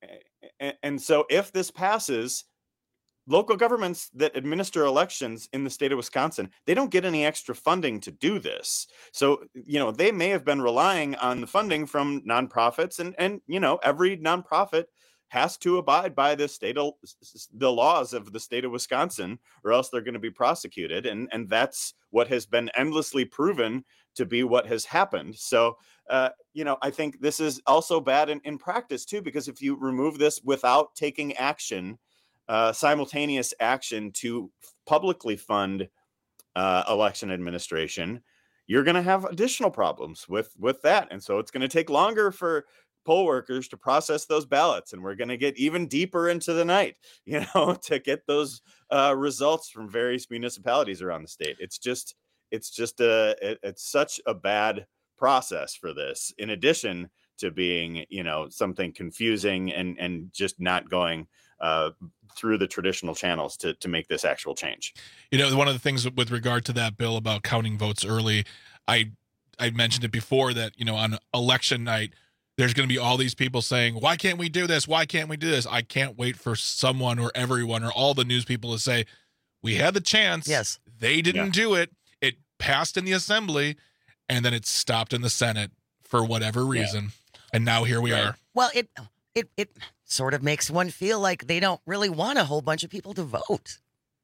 Speaker 2: and, and so, if this passes, local governments that administer elections in the state of Wisconsin, they don't get any extra funding to do this. So, you know, they may have been relying on the funding from nonprofits, and, and you know, every nonprofit has to abide by the state of, the laws of the state of Wisconsin, or else they're going to be prosecuted. And, and that's what has been endlessly proven to be what has happened. So, uh, you know, I think this is also bad in, in practice too, because if you remove this without taking action, Uh, simultaneous action to publicly fund uh, election administration, you're going to have additional problems with with that. And so it's going to take longer for poll workers to process those ballots, and we're going to get even deeper into the night, you know, to get those uh, results from various municipalities around the state. It's just, it's just a, it, it's such a bad process for this, in addition to being, you know, something confusing and and just not going uh, through the traditional channels to to make this actual change.
Speaker 17: You know, one of the things with regard to that bill about counting votes early, I I mentioned it before that, you know, on election night, there's going to be all these people saying, why can't we do this? Why can't we do this? I can't wait for someone or everyone or all the news people to say, we had the chance.
Speaker 16: Yes.
Speaker 17: They didn't
Speaker 2: Yeah.
Speaker 17: do it. It passed in the assembly, and then it stopped in the Senate for whatever reason. And now here we
Speaker 2: Right.
Speaker 17: are.
Speaker 16: Well, it it it sort of makes one feel like they don't really want a whole bunch of people to vote.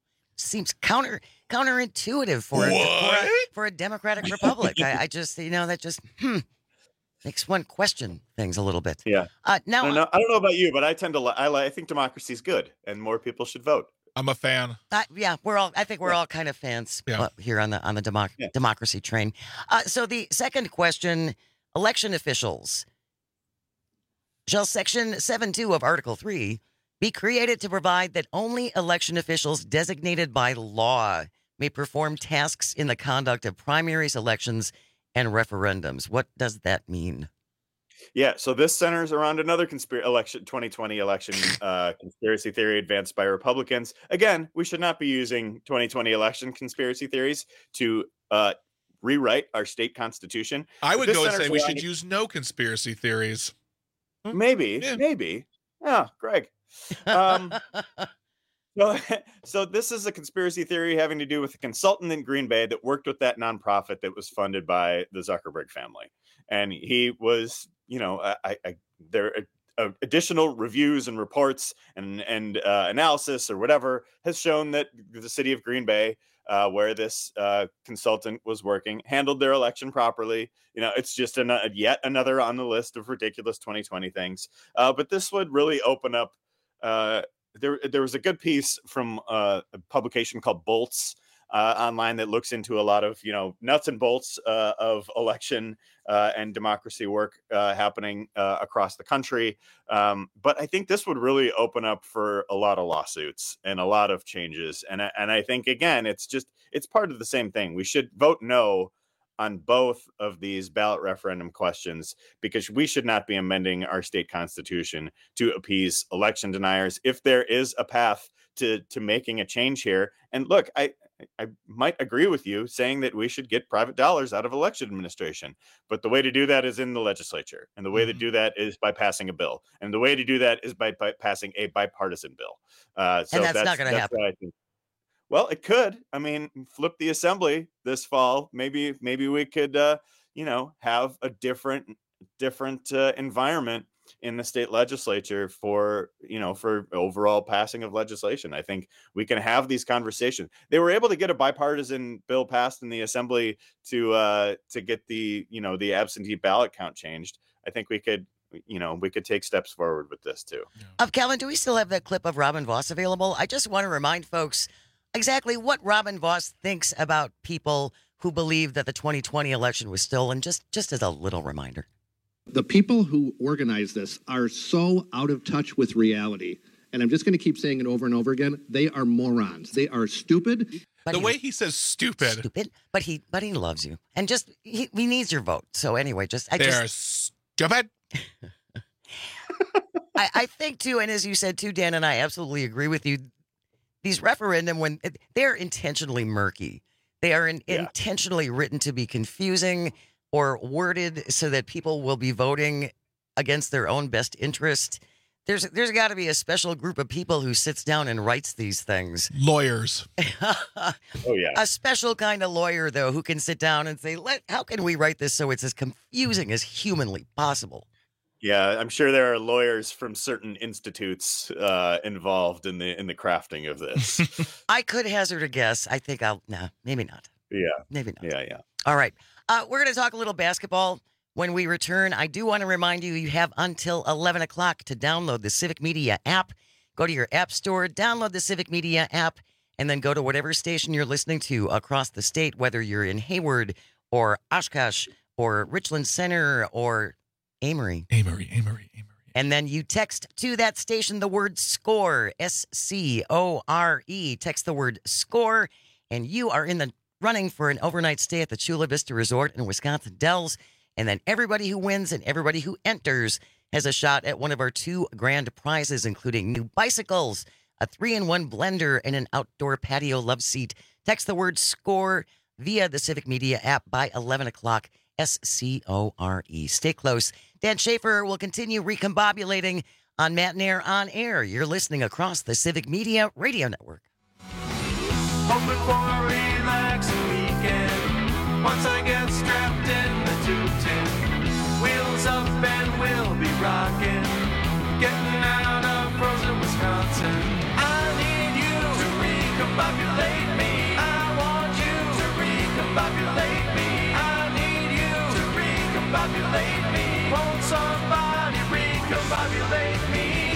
Speaker 16: Seems counter counterintuitive for a, for a, for a democratic republic. I, I just, you know, that just hmm, makes one question things a little bit.
Speaker 2: Yeah.
Speaker 16: Uh, now,
Speaker 2: I don't know, I don't know about you, but I tend to li- I, li- I think democracy is good, and more people should vote.
Speaker 17: I'm a fan.
Speaker 16: Uh, yeah, we're all. I think we're all kind of fans
Speaker 17: Yeah.
Speaker 16: uh, here on the on the democ-
Speaker 2: Yeah.
Speaker 16: democracy train. Uh, so the second question: election officials. Shall Section seven two of Article three be created to provide that only election officials designated by law may perform tasks in the conduct of primaries, elections, and referendums. What does that mean?
Speaker 2: Yeah, so this centers around another conspiracy election, twenty twenty election uh, conspiracy theory advanced by Republicans. Again, we should not be using twenty twenty election conspiracy theories to uh, rewrite our state constitution.
Speaker 17: I would
Speaker 2: This
Speaker 17: go and
Speaker 2: centers
Speaker 17: say we
Speaker 2: around-
Speaker 17: should use no conspiracy theories.
Speaker 2: Maybe, maybe. Yeah, Greg. Um, so, so this is a conspiracy theory having to do with a consultant in Green Bay that worked with that nonprofit that was funded by the Zuckerberg family, and he was, you know, I, I there uh, additional reviews and reports and and uh, analysis or whatever has shown that the city of Green Bay, uh, where this uh, consultant was working, handled their election properly. You know, it's just an, uh, yet another on the list of ridiculous twenty twenty things. Uh, but this would really open up. Uh, there, there was a good piece from uh, a publication called Bolts uh, online that looks into a lot of, you know, nuts and bolts uh, of election uh, and democracy work uh, happening uh, across the country. Um, but I think this would really open up for a lot of lawsuits and a lot of changes. And I, and I think, again, it's just it's part of the same thing. We should vote no on both of these ballot referendum questions, because we should not be amending our state constitution to appease election deniers. If there is a path to to making a change here, and look, I I might agree with you saying that we should get private dollars out of election administration, but the way to do that is in the legislature, and the way mm-hmm. to do that is by passing a bill, and the way to do that is by, by passing a bipartisan bill. Uh, so
Speaker 16: and that's,
Speaker 2: that's
Speaker 16: not going to happen.
Speaker 2: I think. Well, it could. I mean, flip the assembly this fall. Maybe, maybe we could, uh, you know, have a different, different uh, environment in the state legislature for, you know, for overall passing of legislation. I think we can have these conversations. They were able to get a bipartisan bill passed in the assembly to, uh, to get the, you know, the absentee ballot count changed. I think we could, you know, we could take steps forward with this too.
Speaker 16: Uh, Calvin, do we still have that clip of Robin Voss available? I just want to remind folks exactly what Robin Voss thinks about people who believe that the twenty twenty election was stolen, just, just as a little reminder.
Speaker 7: The people who organize this are so out of touch with reality. And I'm just going to keep saying it over and over again. They are morons. They are stupid.
Speaker 17: But the he, way he says stupid.
Speaker 16: Stupid. But he but he loves you. And just, he, he needs your vote. So anyway, just. I
Speaker 17: They're
Speaker 16: just,
Speaker 17: stupid.
Speaker 16: I, I think, too, and as you said, too, Dan, and I absolutely agree with you. These referendum, when they're intentionally murky, they are in, yeah. intentionally written to be confusing or worded so that people will be voting against their own best interest. There's there's got to be a special group of people who sits down and writes these things.
Speaker 17: Lawyers.
Speaker 2: Oh, yeah.
Speaker 16: A special kind of lawyer, though, who can sit down and say, Let, how can we write this so it's as confusing as humanly possible?
Speaker 2: Yeah, I'm sure there are lawyers from certain institutes uh, involved in the in the crafting of this.
Speaker 16: I could hazard a guess. I think I'll, no, maybe not.
Speaker 2: Yeah.
Speaker 16: Maybe not.
Speaker 2: Yeah, yeah.
Speaker 16: All right. Uh, we're going to talk a little basketball when we return. I do want to remind you, you have until eleven o'clock to download the Civic Media app. Go to your app store, download the Civic Media app, and then go to whatever station you're listening to across the state, whether you're in Hayward or Oshkosh or Richland Center or Amory.
Speaker 17: Amory, Amory, Amory.
Speaker 16: And then you text to that station the word SCORE, S C O R E. Text the word SCORE, and you are in the running for an overnight stay at the Chula Vista Resort in Wisconsin Dells. And then everybody who wins and everybody who enters has a shot at one of our two grand prizes, including new bicycles, a three-in-one blender, and an outdoor patio love seat. Text the word SCORE via the Civic Media app by eleven o'clock. S C O R E. Stay close. Dan Schaefer will continue recombobulating on Matt Nair on Air. You're listening across the Civic Media Radio Network.
Speaker 19: Hoping for a relaxing weekend. Once I get strapped in the two ten, wheels up and we'll be rocking. Getting out of frozen Wisconsin. I need you to recombobulate me. I want you to recombobulate me. Recombobulate me. Won't somebody recombobulate me?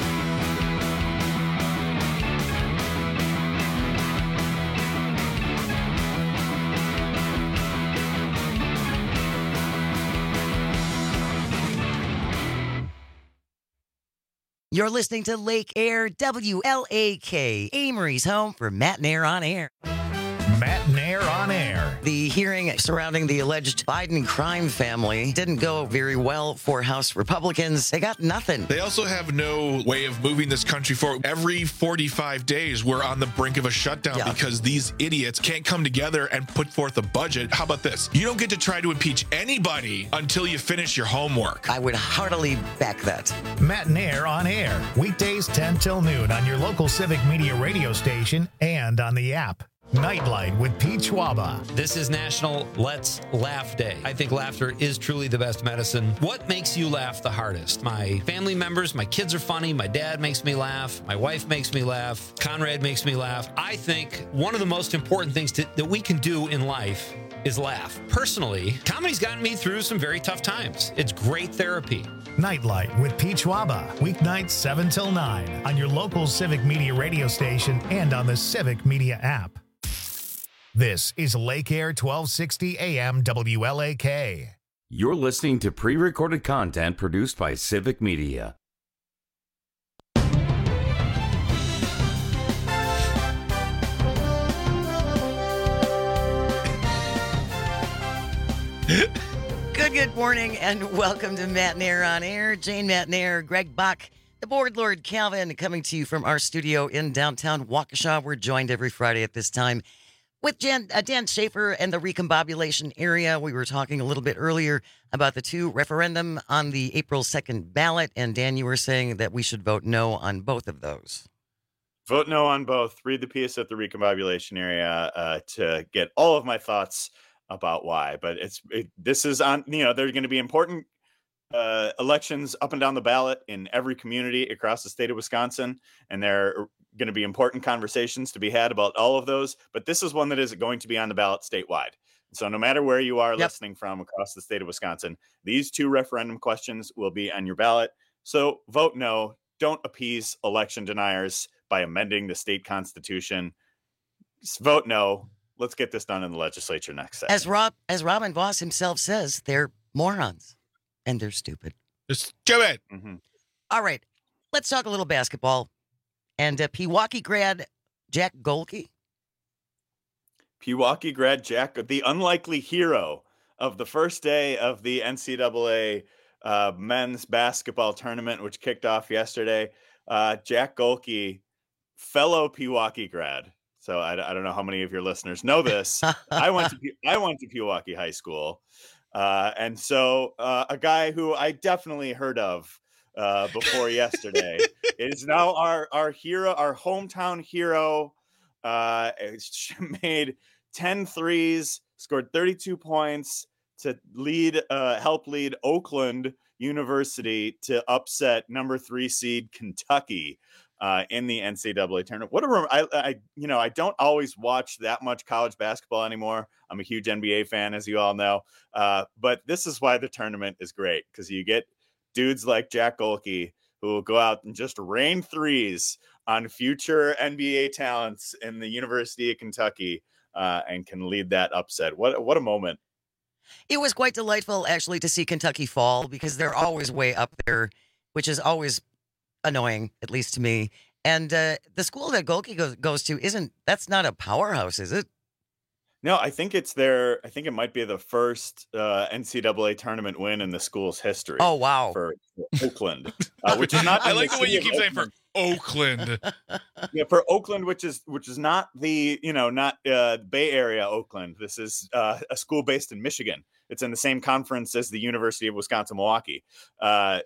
Speaker 16: You're listening to Lake Air, W L A K, Amory's home for Matt Nair on Air.
Speaker 6: Matt Nair on air.
Speaker 16: The hearing surrounding the alleged Biden crime family didn't go very well for House Republicans. They got nothing.
Speaker 17: They also have no way of moving this country forward. Every forty-five days, we're on the brink of a shutdown
Speaker 16: Yeah.
Speaker 17: because these idiots can't come together and put forth a budget. How about this? You don't get to try to impeach anybody until you finish your homework.
Speaker 16: I would heartily back that.
Speaker 6: Matt Nair on air. Weekdays ten till noon on your local Civic Media radio station and on the app. Nightlight with Pete Schwaba.
Speaker 8: This is National Let's Laugh Day. I think laughter is truly the best medicine. What makes you laugh the hardest? My family members, my kids are funny, my dad makes me laugh, my wife makes me laugh, Conrad makes me laugh. I think one of the most important things to, that we can do in life is laugh. Personally, comedy's gotten me through some very tough times. It's great therapy.
Speaker 6: Nightlight with Pete Schwaba. Weeknights seven till nine on your local Civic Media radio station and on the Civic Media app. This is Lake Air twelve sixty A M W L A K.
Speaker 15: You're listening to pre-recorded content produced by Civic Media.
Speaker 16: Good, good morning, and welcome to Matt Nair on Air. Jane Matt Nair, Greg Bach, the board lord Calvin, coming to you from our studio in downtown Waukesha. We're joined every Friday at this time with Jan, uh, Dan Schaefer and the recombobulation area. We were talking a little bit earlier about the two referendum on the April second ballot, and Dan, you were saying that we should vote no on both of those.
Speaker 2: Vote no on both. Read the piece at the recombobulation area uh, to get all of my thoughts about why. But it's it, this is on, you know, there's going to be important uh, elections up and down the ballot in every community across the state of Wisconsin, and there are going to be important conversations to be had about all of those. But this is one that is going to be on the ballot statewide. So no matter where you are
Speaker 16: Yep.
Speaker 2: listening from across the state of Wisconsin, these two referendum questions will be on your ballot. So vote no. Don't appease election deniers by amending the state constitution. Just vote no. Let's get this done in the legislature next session.
Speaker 16: As Rob, as Robin Voss himself says, they're morons and they're stupid.
Speaker 17: Just do it.
Speaker 2: Mm-hmm.
Speaker 16: All right, let's talk a little basketball. And uh, Pewaukee grad Jack Golke.
Speaker 2: Pewaukee grad Jack, the unlikely hero of the first day of the N C double A uh, men's basketball tournament, which kicked off yesterday. Uh, Jack Golke, fellow Pewaukee grad. So I, I don't know how many of your listeners know this. I went to I went to Pewaukee High School, uh, and so uh, a guy who I definitely heard of uh, before yesterday is now our our hero, our hometown hero. Uh, made ten threes, scored thirty-two points to lead, uh, help lead Oakland University to upset number three seed Kentucky uh, in the N C double A tournament. What a, rem- I, I, you know, I don't always watch that much college basketball anymore. I'm a huge N B A fan, as you all know. Uh, but this is why the tournament is great, because you get dudes like Jack Golke who will go out and just rain threes on future N B A talents in the University of Kentucky uh, and can lead that upset. What, what a moment.
Speaker 16: It was quite delightful, actually, to see Kentucky fall because they're always way up there, which is always annoying, at least to me. And uh, the school that Golke goes, goes to isn't, that's not a powerhouse, is it?
Speaker 2: No, I think it's their, I think it might be the first uh, N C double A tournament win in the school's history.
Speaker 16: Oh, wow.
Speaker 2: For, for Oakland, uh, which is not.
Speaker 17: I
Speaker 2: in
Speaker 17: like the way
Speaker 2: city
Speaker 17: you
Speaker 2: of
Speaker 17: keep saying for
Speaker 2: Oakland.
Speaker 17: Oakland.
Speaker 2: Yeah, for Oakland, which is which is not the, you know, not uh, Bay Area Oakland. This is uh, a school based in Michigan. It's in the same conference as the University of Wisconsin-Milwaukee. Uh,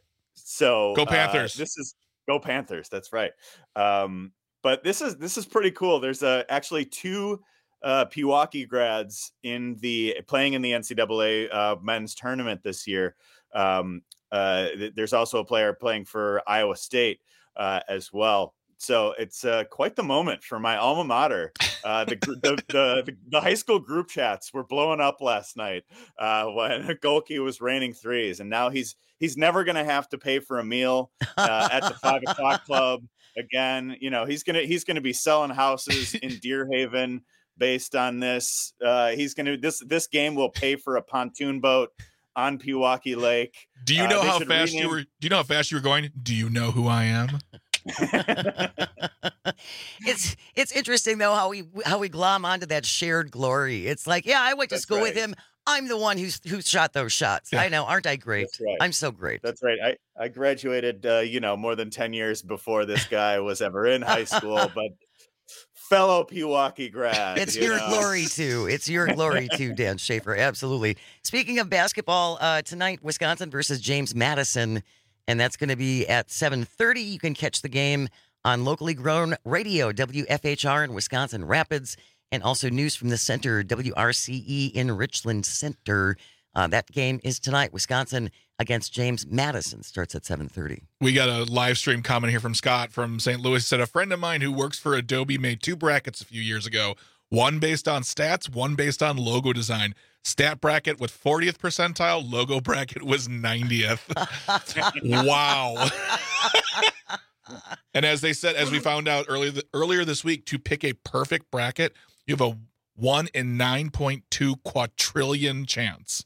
Speaker 2: so
Speaker 17: Go Panthers.
Speaker 2: Uh, this is Go Panthers. That's right. Um, but this is this is pretty cool. There's uh, actually two uh, Pewaukee grads in the playing in the N C double A uh, men's tournament this year. Um, uh, th- there's also a player playing for Iowa State uh, as well. So it's uh, quite the moment for my alma mater. Uh, the, gr- the, the the the high school group chats were blowing up last night uh, when Golke was raining threes, and now he's he's never going to have to pay for a meal uh, at the five o'clock club again. You know, he's gonna he's gonna be selling houses in Deer Haven based on this. Uh, he's gonna this this game will pay for a pontoon boat on Pewaukee Lake.
Speaker 17: Do you
Speaker 2: Uh,
Speaker 17: know
Speaker 2: they
Speaker 17: how
Speaker 2: should
Speaker 17: fast
Speaker 2: rename-
Speaker 17: you were? Do you know how fast you were going? Do you know who I am?
Speaker 16: it's it's interesting though how we how we glom onto that shared glory. It's like, yeah, I went to
Speaker 2: That's
Speaker 16: school with
Speaker 2: right.
Speaker 16: him. I'm the one who's who shot those shots.
Speaker 2: Yeah.
Speaker 16: I know, aren't I great?
Speaker 2: That's right.
Speaker 16: I'm so great.
Speaker 2: That's right. I, I graduated, uh, you know, more than ten years before this guy was ever in high school, but fellow Pewaukee grad.
Speaker 16: It's
Speaker 2: you
Speaker 16: your
Speaker 2: know?
Speaker 16: glory too. It's your glory too, Dan Schaefer. Absolutely. Speaking of basketball, uh, tonight Wisconsin versus James Madison, and that's going to be at seven thirty. You can catch the game on locally grown radio, W F H R in Wisconsin Rapids, and also news from the center, W R C E in Richland Center. Uh, that game is tonight. Wisconsin against James Madison starts at seven thirty.
Speaker 17: We got a live stream comment here from Scott from Saint Louis. He said, a friend of mine who works for Adobe made two brackets a few years ago, one based on stats, one based on logo design. Stat bracket with fortieth percentile, logo bracket was ninetieth. Wow. And as they said, as we found out earlier earlier this week, to pick a perfect bracket, you have a one in nine point two quadrillion chance.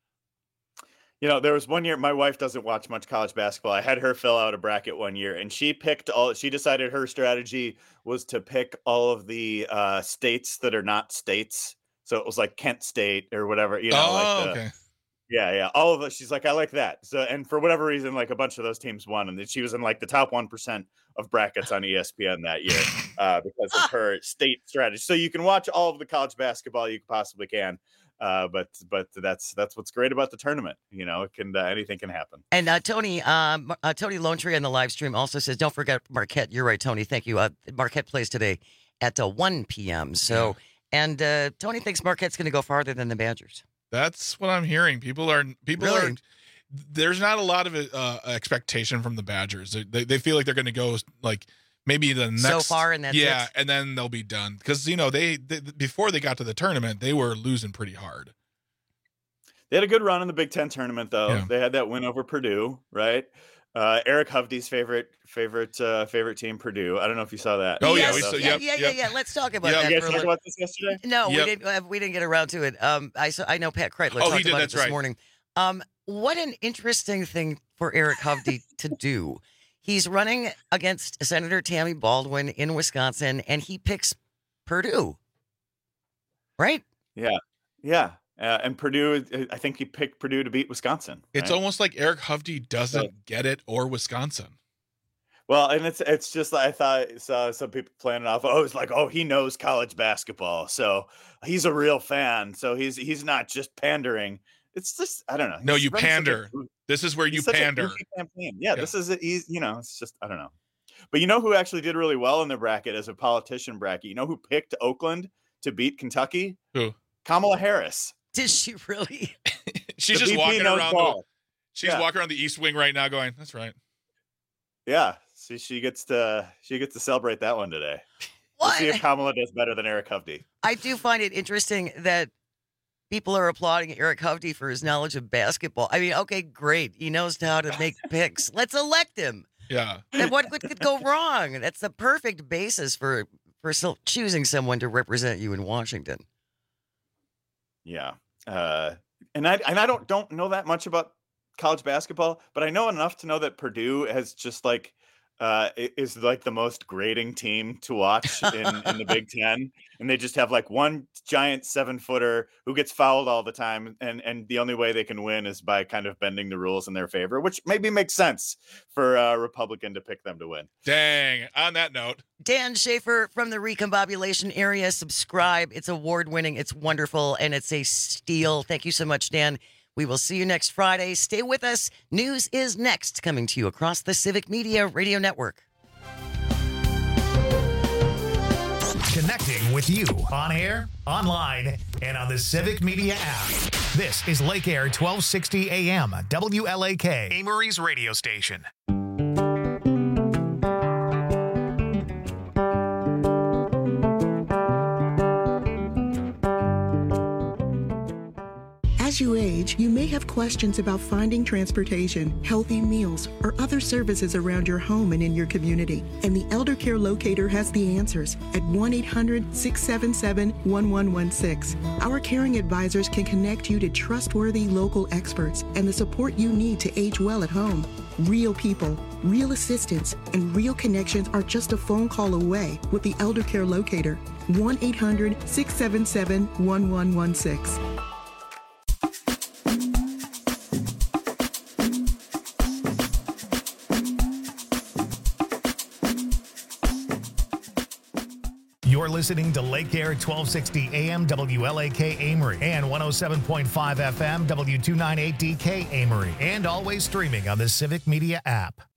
Speaker 2: You know, there was one year, my wife doesn't watch much college basketball. I had her fill out a bracket one year, and she picked all, she decided her strategy was to pick all of the uh, states that are not states. So it was like Kent State or whatever, you know,
Speaker 17: Oh,
Speaker 2: like the,
Speaker 17: okay.
Speaker 2: yeah, yeah. All of us. She's like, I like that. So, and for whatever reason, like a bunch of those teams won, and then she was in like the top one percent of brackets on E S P N that year uh, because of her state strategy. So you can watch all of the college basketball you possibly can, uh, but but that's that's what's great about the tournament. You know, it can uh, anything can happen.
Speaker 16: And uh, Tony, um, uh, Tony Lone Tree on the live stream also says, don't forget Marquette. You're right, Tony. Thank you. Uh, Marquette plays today at uh, one p.m. So, and uh, Tony thinks Marquette's going to go farther than the Badgers.
Speaker 17: That's what I'm hearing. People are people
Speaker 16: Really?
Speaker 17: are. There's not a lot of uh, expectation from the Badgers. They, they they feel like they're going to go like maybe the next
Speaker 16: So far, and that's
Speaker 17: yeah,
Speaker 16: it?
Speaker 17: and then they'll be done because you know they, they before they got to the tournament they were losing pretty hard.
Speaker 2: They had a good run in the Big Ten tournament, though.
Speaker 17: Yeah.
Speaker 2: They had that win over Purdue, right? Uh, Eric Hovde's favorite favorite uh, favorite team, Purdue. I don't know if you saw that.
Speaker 17: Oh, yeah,
Speaker 16: Yes,
Speaker 17: we saw-
Speaker 16: yeah,
Speaker 17: yep,
Speaker 16: yeah, yeah,
Speaker 17: yep.
Speaker 16: yeah. Let's talk about
Speaker 2: Yep.
Speaker 16: that.
Speaker 2: You
Speaker 16: for
Speaker 2: guys
Speaker 16: a
Speaker 2: talk
Speaker 16: little-
Speaker 2: about this yesterday?
Speaker 16: No,
Speaker 17: Yep.
Speaker 16: we didn't. Uh, we didn't get around to it. Um, I saw, I know Pat Kreitler
Speaker 17: Oh,
Speaker 16: talked
Speaker 17: he did,
Speaker 16: about
Speaker 17: that's
Speaker 16: it this
Speaker 17: right.
Speaker 16: morning. Um, what an interesting thing for Eric Hovde to do. He's running against Senator Tammy Baldwin in Wisconsin, and he picks Purdue. Right?
Speaker 2: Yeah, yeah. Uh, and Purdue, I think he picked Purdue to beat Wisconsin.
Speaker 17: It's
Speaker 2: right?
Speaker 17: almost like Eric Hovde doesn't get it or Wisconsin.
Speaker 2: Well, and it's it's just like I thought saw some people playing it off. Oh, it's like, oh, he knows college basketball, so he's a real fan. So he's he's not just pandering. It's just I don't know.
Speaker 17: No,
Speaker 2: He's
Speaker 17: you
Speaker 2: running such a
Speaker 17: pander.
Speaker 2: goofy-
Speaker 17: This is where you
Speaker 2: he's such a
Speaker 17: pander.
Speaker 2: goofy campaign. Yeah,
Speaker 17: Yeah.
Speaker 2: this is he's you know it's just I don't know. But you know who actually did really well in their bracket as a politician bracket? You know who picked Oakland to beat Kentucky?
Speaker 17: Who?
Speaker 2: Kamala Harris.
Speaker 16: Did she really?
Speaker 17: She's
Speaker 2: The
Speaker 17: just
Speaker 2: V P
Speaker 17: walking
Speaker 2: knows
Speaker 17: around. The,
Speaker 2: ball.
Speaker 17: she's
Speaker 2: Yeah.
Speaker 17: walking around the East Wing right now, going, "That's right."
Speaker 2: Yeah, see, she gets to she gets to celebrate that one today. We'll see if Kamala does better than Eric Hovde.
Speaker 16: I do find it interesting that people are applauding Eric Hovde for his knowledge of basketball. I mean, okay, great. He knows how to make picks. Let's elect him.
Speaker 17: Yeah.
Speaker 16: And what could, could go wrong? That's the perfect basis for for still choosing someone to represent you in Washington.
Speaker 2: Yeah, uh, and I and I don't don't know that much about college basketball, but I know enough to know that Purdue has just like uh, i- is like the most grating team to watch in, in the Big Ten, and they just have like one giant seven footer who gets fouled all the time, and and the only way they can win is by kind of bending the rules in their favor, which maybe makes sense for a Republican to pick them to win.
Speaker 17: Dang. On that note,
Speaker 16: Dan Schaefer from the Recombobulation area. Subscribe. It's award winning. It's wonderful. And it's a steal. Thank you so much, Dan. We will see you next Friday. Stay with us. News is next, coming to you across the Civic Media Radio Network.
Speaker 6: Connecting with you on air, online, and on the Civic Media app. This is Lake Air twelve sixty A M, W L A K, Amory's radio station.
Speaker 3: As you age, you may have questions about finding transportation, healthy meals, or other services around your home and in your community. And the Elder Care Locator has the answers at one eight hundred, six seven seven, one one one six. Our caring advisors can connect you to trustworthy local experts and the support you need to age well at home. Real people, real assistance, and real connections are just a phone call away with the Elder Care Locator. one eight hundred, six seven seven, one one one six.
Speaker 6: You're listening to Lake Air twelve sixty A M W L A K Amory and one oh seven point five F M W two ninety-eight D K Amory, and always streaming on the Civic Media app.